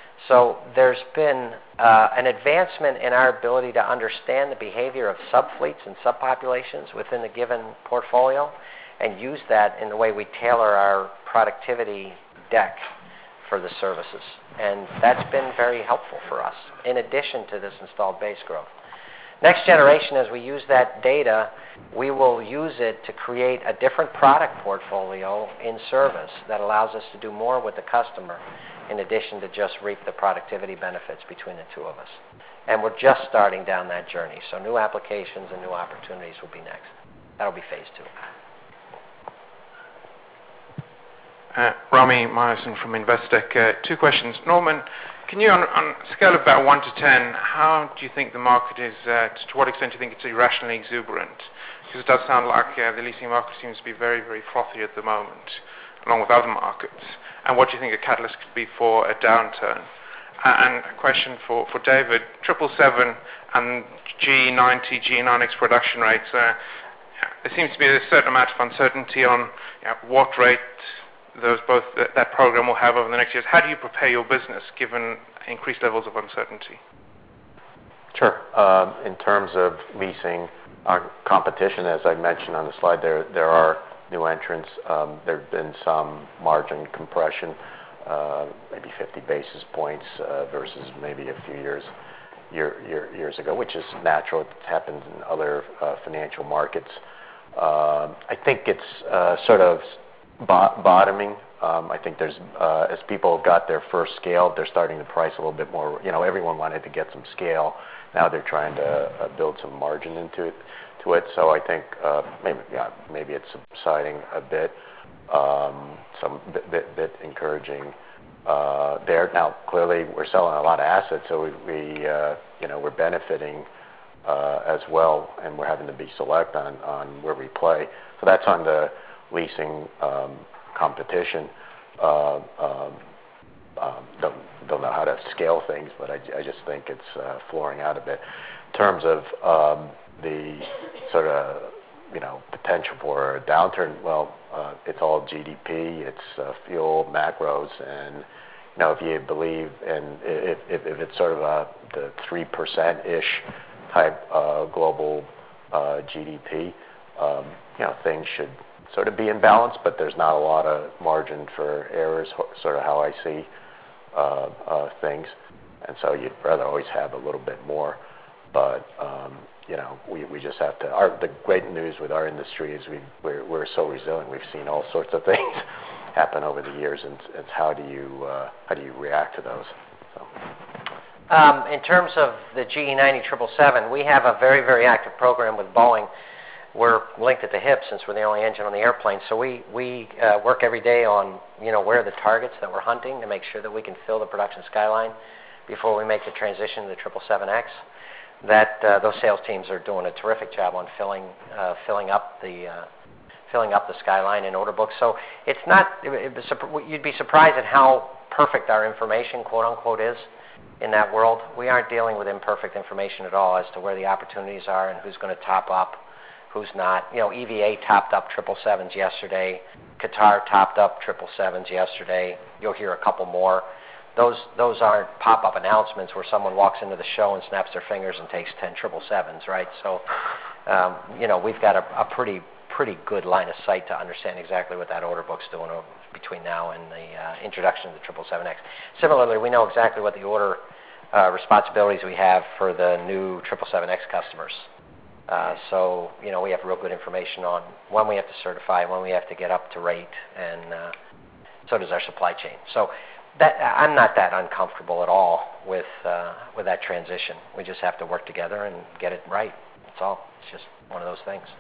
So there's been uh, an advancement in our ability to understand the behavior of subfleets and subpopulations within the given portfolio and use that in the way we tailor our productivity deck for the services. And that's been very helpful for us, in addition to this installed base growth. Next generation, as we use that data, we will use it to create a different product portfolio in service that allows us to do more with the customer in addition to just reap the productivity benefits between the two of us. And we're just starting down that journey. So new applications and new opportunities will be next. That'll be phase two. Uh, Rami Myerson from Investec. Uh, two questions. Norman, can you, on, on a scale of about one to ten, how do you think the market is, uh, to what extent do you think it's irrationally exuberant? Because it does sound like uh, the leasing market seems to be very, very frothy at the moment, along with other markets. And what do you think a catalyst could be for a downturn? Uh, and a question for, for David. triple seven and G ninety, G nine X production rates, uh, there seems to be a certain amount of uncertainty on you know, what rate those both that, that program will have over the next years. How do you prepare your business given increased levels of uncertainty? Sure. Um, in terms of leasing, our competition, as I mentioned on the slide, there there are new entrants. Um, there have been some margin compression, uh, maybe fifty basis points uh, versus maybe a few years year, year, years ago, which is natural. It happens in other uh, financial markets. Uh, I think it's uh, sort of bo- bottoming. Um, I think there's, uh, as people have got their first scale, they're starting to price a little bit more. You know, everyone wanted to get some scale. Now they're trying to uh, build some margin into it. To it. So I think uh, maybe yeah, maybe it's subsiding a bit. Um, some bit, bit, bit encouraging uh, there. Now clearly we're selling a lot of assets, so we, we uh, you know we're benefiting uh, as well, and we're having to be select on, on where we play. So that's on the leasing um, competition. Uh, um, um, don't don't know how to scale things, but I, I just think it's uh, flooring out a bit. In terms of um, the sort of, you know, potential for a downturn, well, uh, it's all G D P, it's uh, fuel macros, and, you know, if you believe, and if, if, if it's sort of a, the three percent-ish type uh, global uh, G D P, um, you know, things should sort of be in balance, but there's not a lot of margin for errors, sort of how I see uh, uh, things. And so you'd rather always have a little bit more. But, um, you know, we, we just have to, our, the great news with our industry is we, we're, we're so resilient. We've seen all sorts of things happen over the years, and it's how do you, uh, how do you react to those? So. Um, in terms of the G E ninety triple seven, we have a very, very active program with Boeing. We're linked at the hip since we're the only engine on the airplane. So we, we uh, work every day on, you know, where are the targets that we're hunting to make sure that we can fill the production skyline before we make the transition to the triple seven X. That uh, those sales teams are doing a terrific job on filling uh, filling up the uh, filling up the skyline and order books. So it's not it, it, you'd be surprised at how perfect our information, quote unquote, is in that world. We aren't dealing with imperfect information at all as to where the opportunities are and who's going to top up, who's not. You know, E V A topped up triple sevens yesterday. Qatar topped up triple sevens yesterday. You'll hear a couple more. Those those aren't pop-up announcements where someone walks into the show and snaps their fingers and takes ten triple sevens, right? So, um, you know, we've got a, a pretty pretty good line of sight to understand exactly what that order book's doing over, between now and the uh, introduction of the triple seven X. Similarly, we know exactly what the order uh, responsibilities we have for the new triple seven X customers. Uh, so, you know, we have real good information on when we have to certify, when we have to get up to rate, and uh, so does our supply chain. So. That, I'm not that uncomfortable at all with uh, with that transition. We just have to work together and get it right. That's all. It's just one of those things.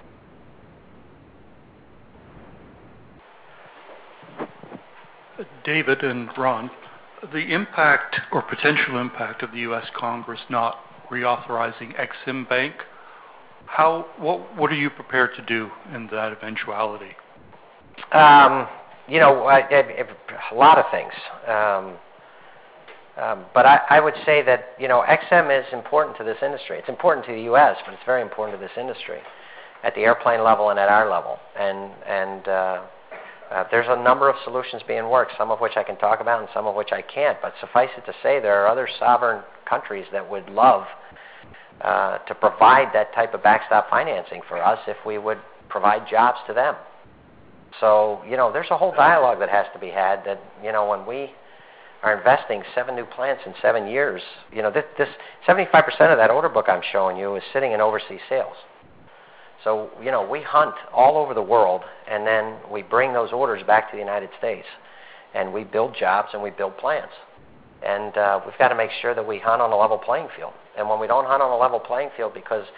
David and Ron, the impact or potential impact of the U S Congress not reauthorizing Ex-Im Bank, how what what are you prepared to do in that eventuality? Um. You know, I, I, a lot of things. Um, um, but I, I would say that, you know, Ex-Im is important to this industry. It's important to the U S, but it's very important to this industry at the airplane level and at our level. And, and uh, uh, there's a number of solutions being worked, some of which I can talk about and some of which I can't. But suffice it to say, there are other sovereign countries that would love uh, to provide that type of backstop financing for us if we would provide jobs to them. So, you know, there's a whole dialogue that has to be had that, you know, when we are investing seven new plants in seven years, you know, this, this seventy-five percent of that order book I'm showing you is sitting in overseas sales. So, you know, we hunt all over the world, and then we bring those orders back to the United States, and we build jobs and we build plants. And uh, we've got to make sure that we hunt on a level playing field. And when we don't hunt on a level playing field because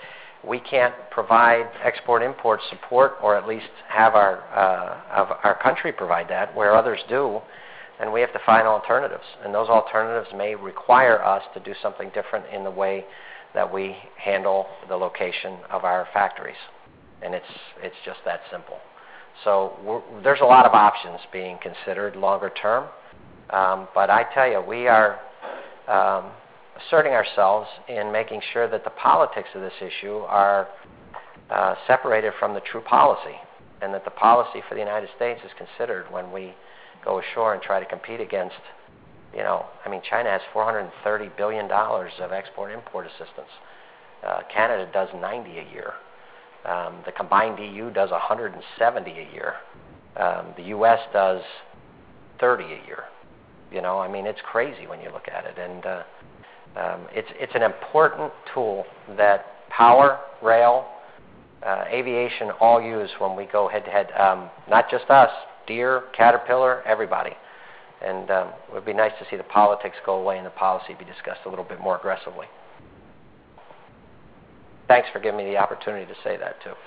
we can't provide export-import support, or at least have our, uh, of our country provide that, where others do, and we have to find alternatives. And those alternatives may require us to do something different in the way that we handle the location of our factories. And it's, it's just that simple. So we're, there's a lot of options being considered longer term. Um, but I tell you, we are um, asserting ourselves in making sure that the politics of this issue are uh, separated from the true policy, and that the policy for the United States is considered when we go ashore and try to compete against, you know, I mean, China has four hundred thirty billion dollars of export-import assistance. Uh, Canada does ninety a year. Um, the combined E U does one hundred seventy a year. Um, the U S does thirty a year. You know, I mean, it's crazy when you look at it. And uh, um, it's, it's an important tool that power, rail, uh, aviation all use when we go head-to-head. Um, not just us, Deere, Caterpillar, everybody. And um, it would be nice to see the politics go away and the policy be discussed a little bit more aggressively. Thanks for giving me the opportunity to say that, too.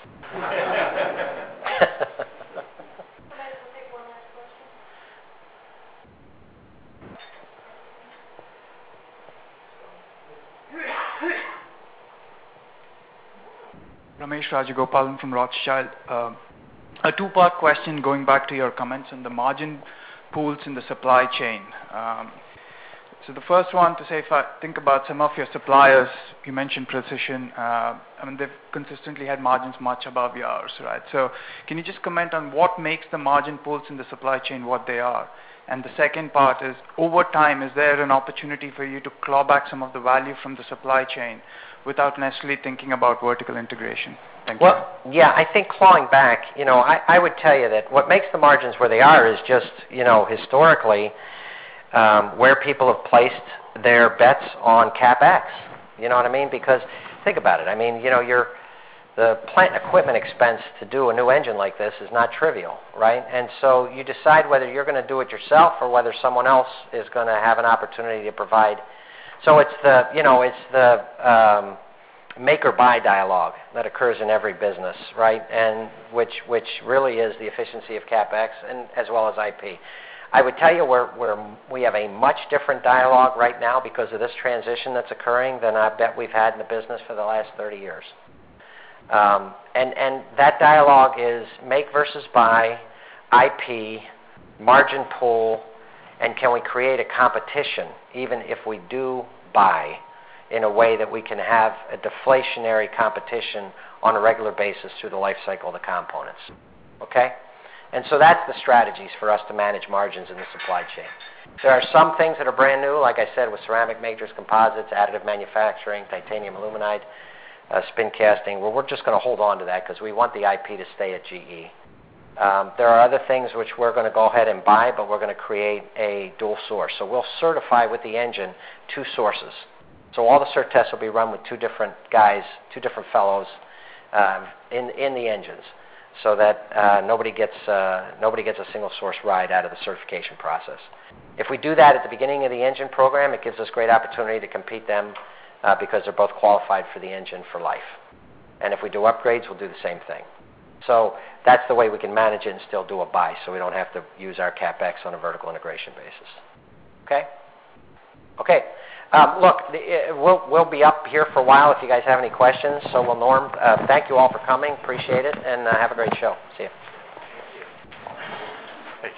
Ramesh Rajagopalan from Rothschild. Uh, a two-part question going back to your comments on the margin pools in the supply chain. Um, so the first one to say, if I think about some of your suppliers, you mentioned Precision. Uh, I mean, they've consistently had margins much above yours, right? So can you just comment on what makes the margin pools in the supply chain what they are? And the second part is, over time, is there an opportunity for you to claw back some of the value from the supply chain without necessarily thinking about vertical integration? Thank well, you. Yeah, I think clawing back, you know, I, I would tell you that what makes the margins where they are is just, you know, historically um, where people have placed their bets on CapEx. You know what I mean? Because think about it. I mean, you know, you're, the plant equipment expense to do a new engine like this is not trivial, right? And so you decide whether you're going to do it yourself or whether someone else is going to have an opportunity to provide. So it's the, you know, it's the um, make or buy dialogue that occurs in every business, right? And which which really is the efficiency of CapEx and as well as I P. I would tell you we're, we're, we have a much different dialogue right now because of this transition that's occurring than I bet we've had in the business for the last thirty years. Um, and, and that dialogue is make versus buy, I P, margin pool, and can we create a competition, even if we do buy, in a way that we can have a deflationary competition on a regular basis through the life cycle of the components. Okay? And so that's the strategies for us to manage margins in the supply chain. There are some things that are brand new, like I said, with ceramic matrix composites, additive manufacturing, titanium aluminide, uh, spin casting. Well, we're just going to hold on to that because we want the I P to stay at G E. Um, there are other things which we're going to go ahead and buy, but we're going to create a dual source. So we'll certify with the engine two sources. So all the cert tests will be run with two different guys, two different fellows uh, in in the engines, so that uh, nobody gets uh, nobody gets a single source ride out of the certification process. If we do that at the beginning of the engine program, it gives us great opportunity to compete them uh, because they're both qualified for the engine for life. And if we do upgrades, we'll do the same thing. So that's the way we can manage it and still do a buy, so we don't have to use our CapEx on a vertical integration basis. Okay? Okay. Um, look, the, uh, we'll, we'll be up here for a while if you guys have any questions. So will Norm. Uh, thank you all for coming. Appreciate it, and uh, have a great show. See you.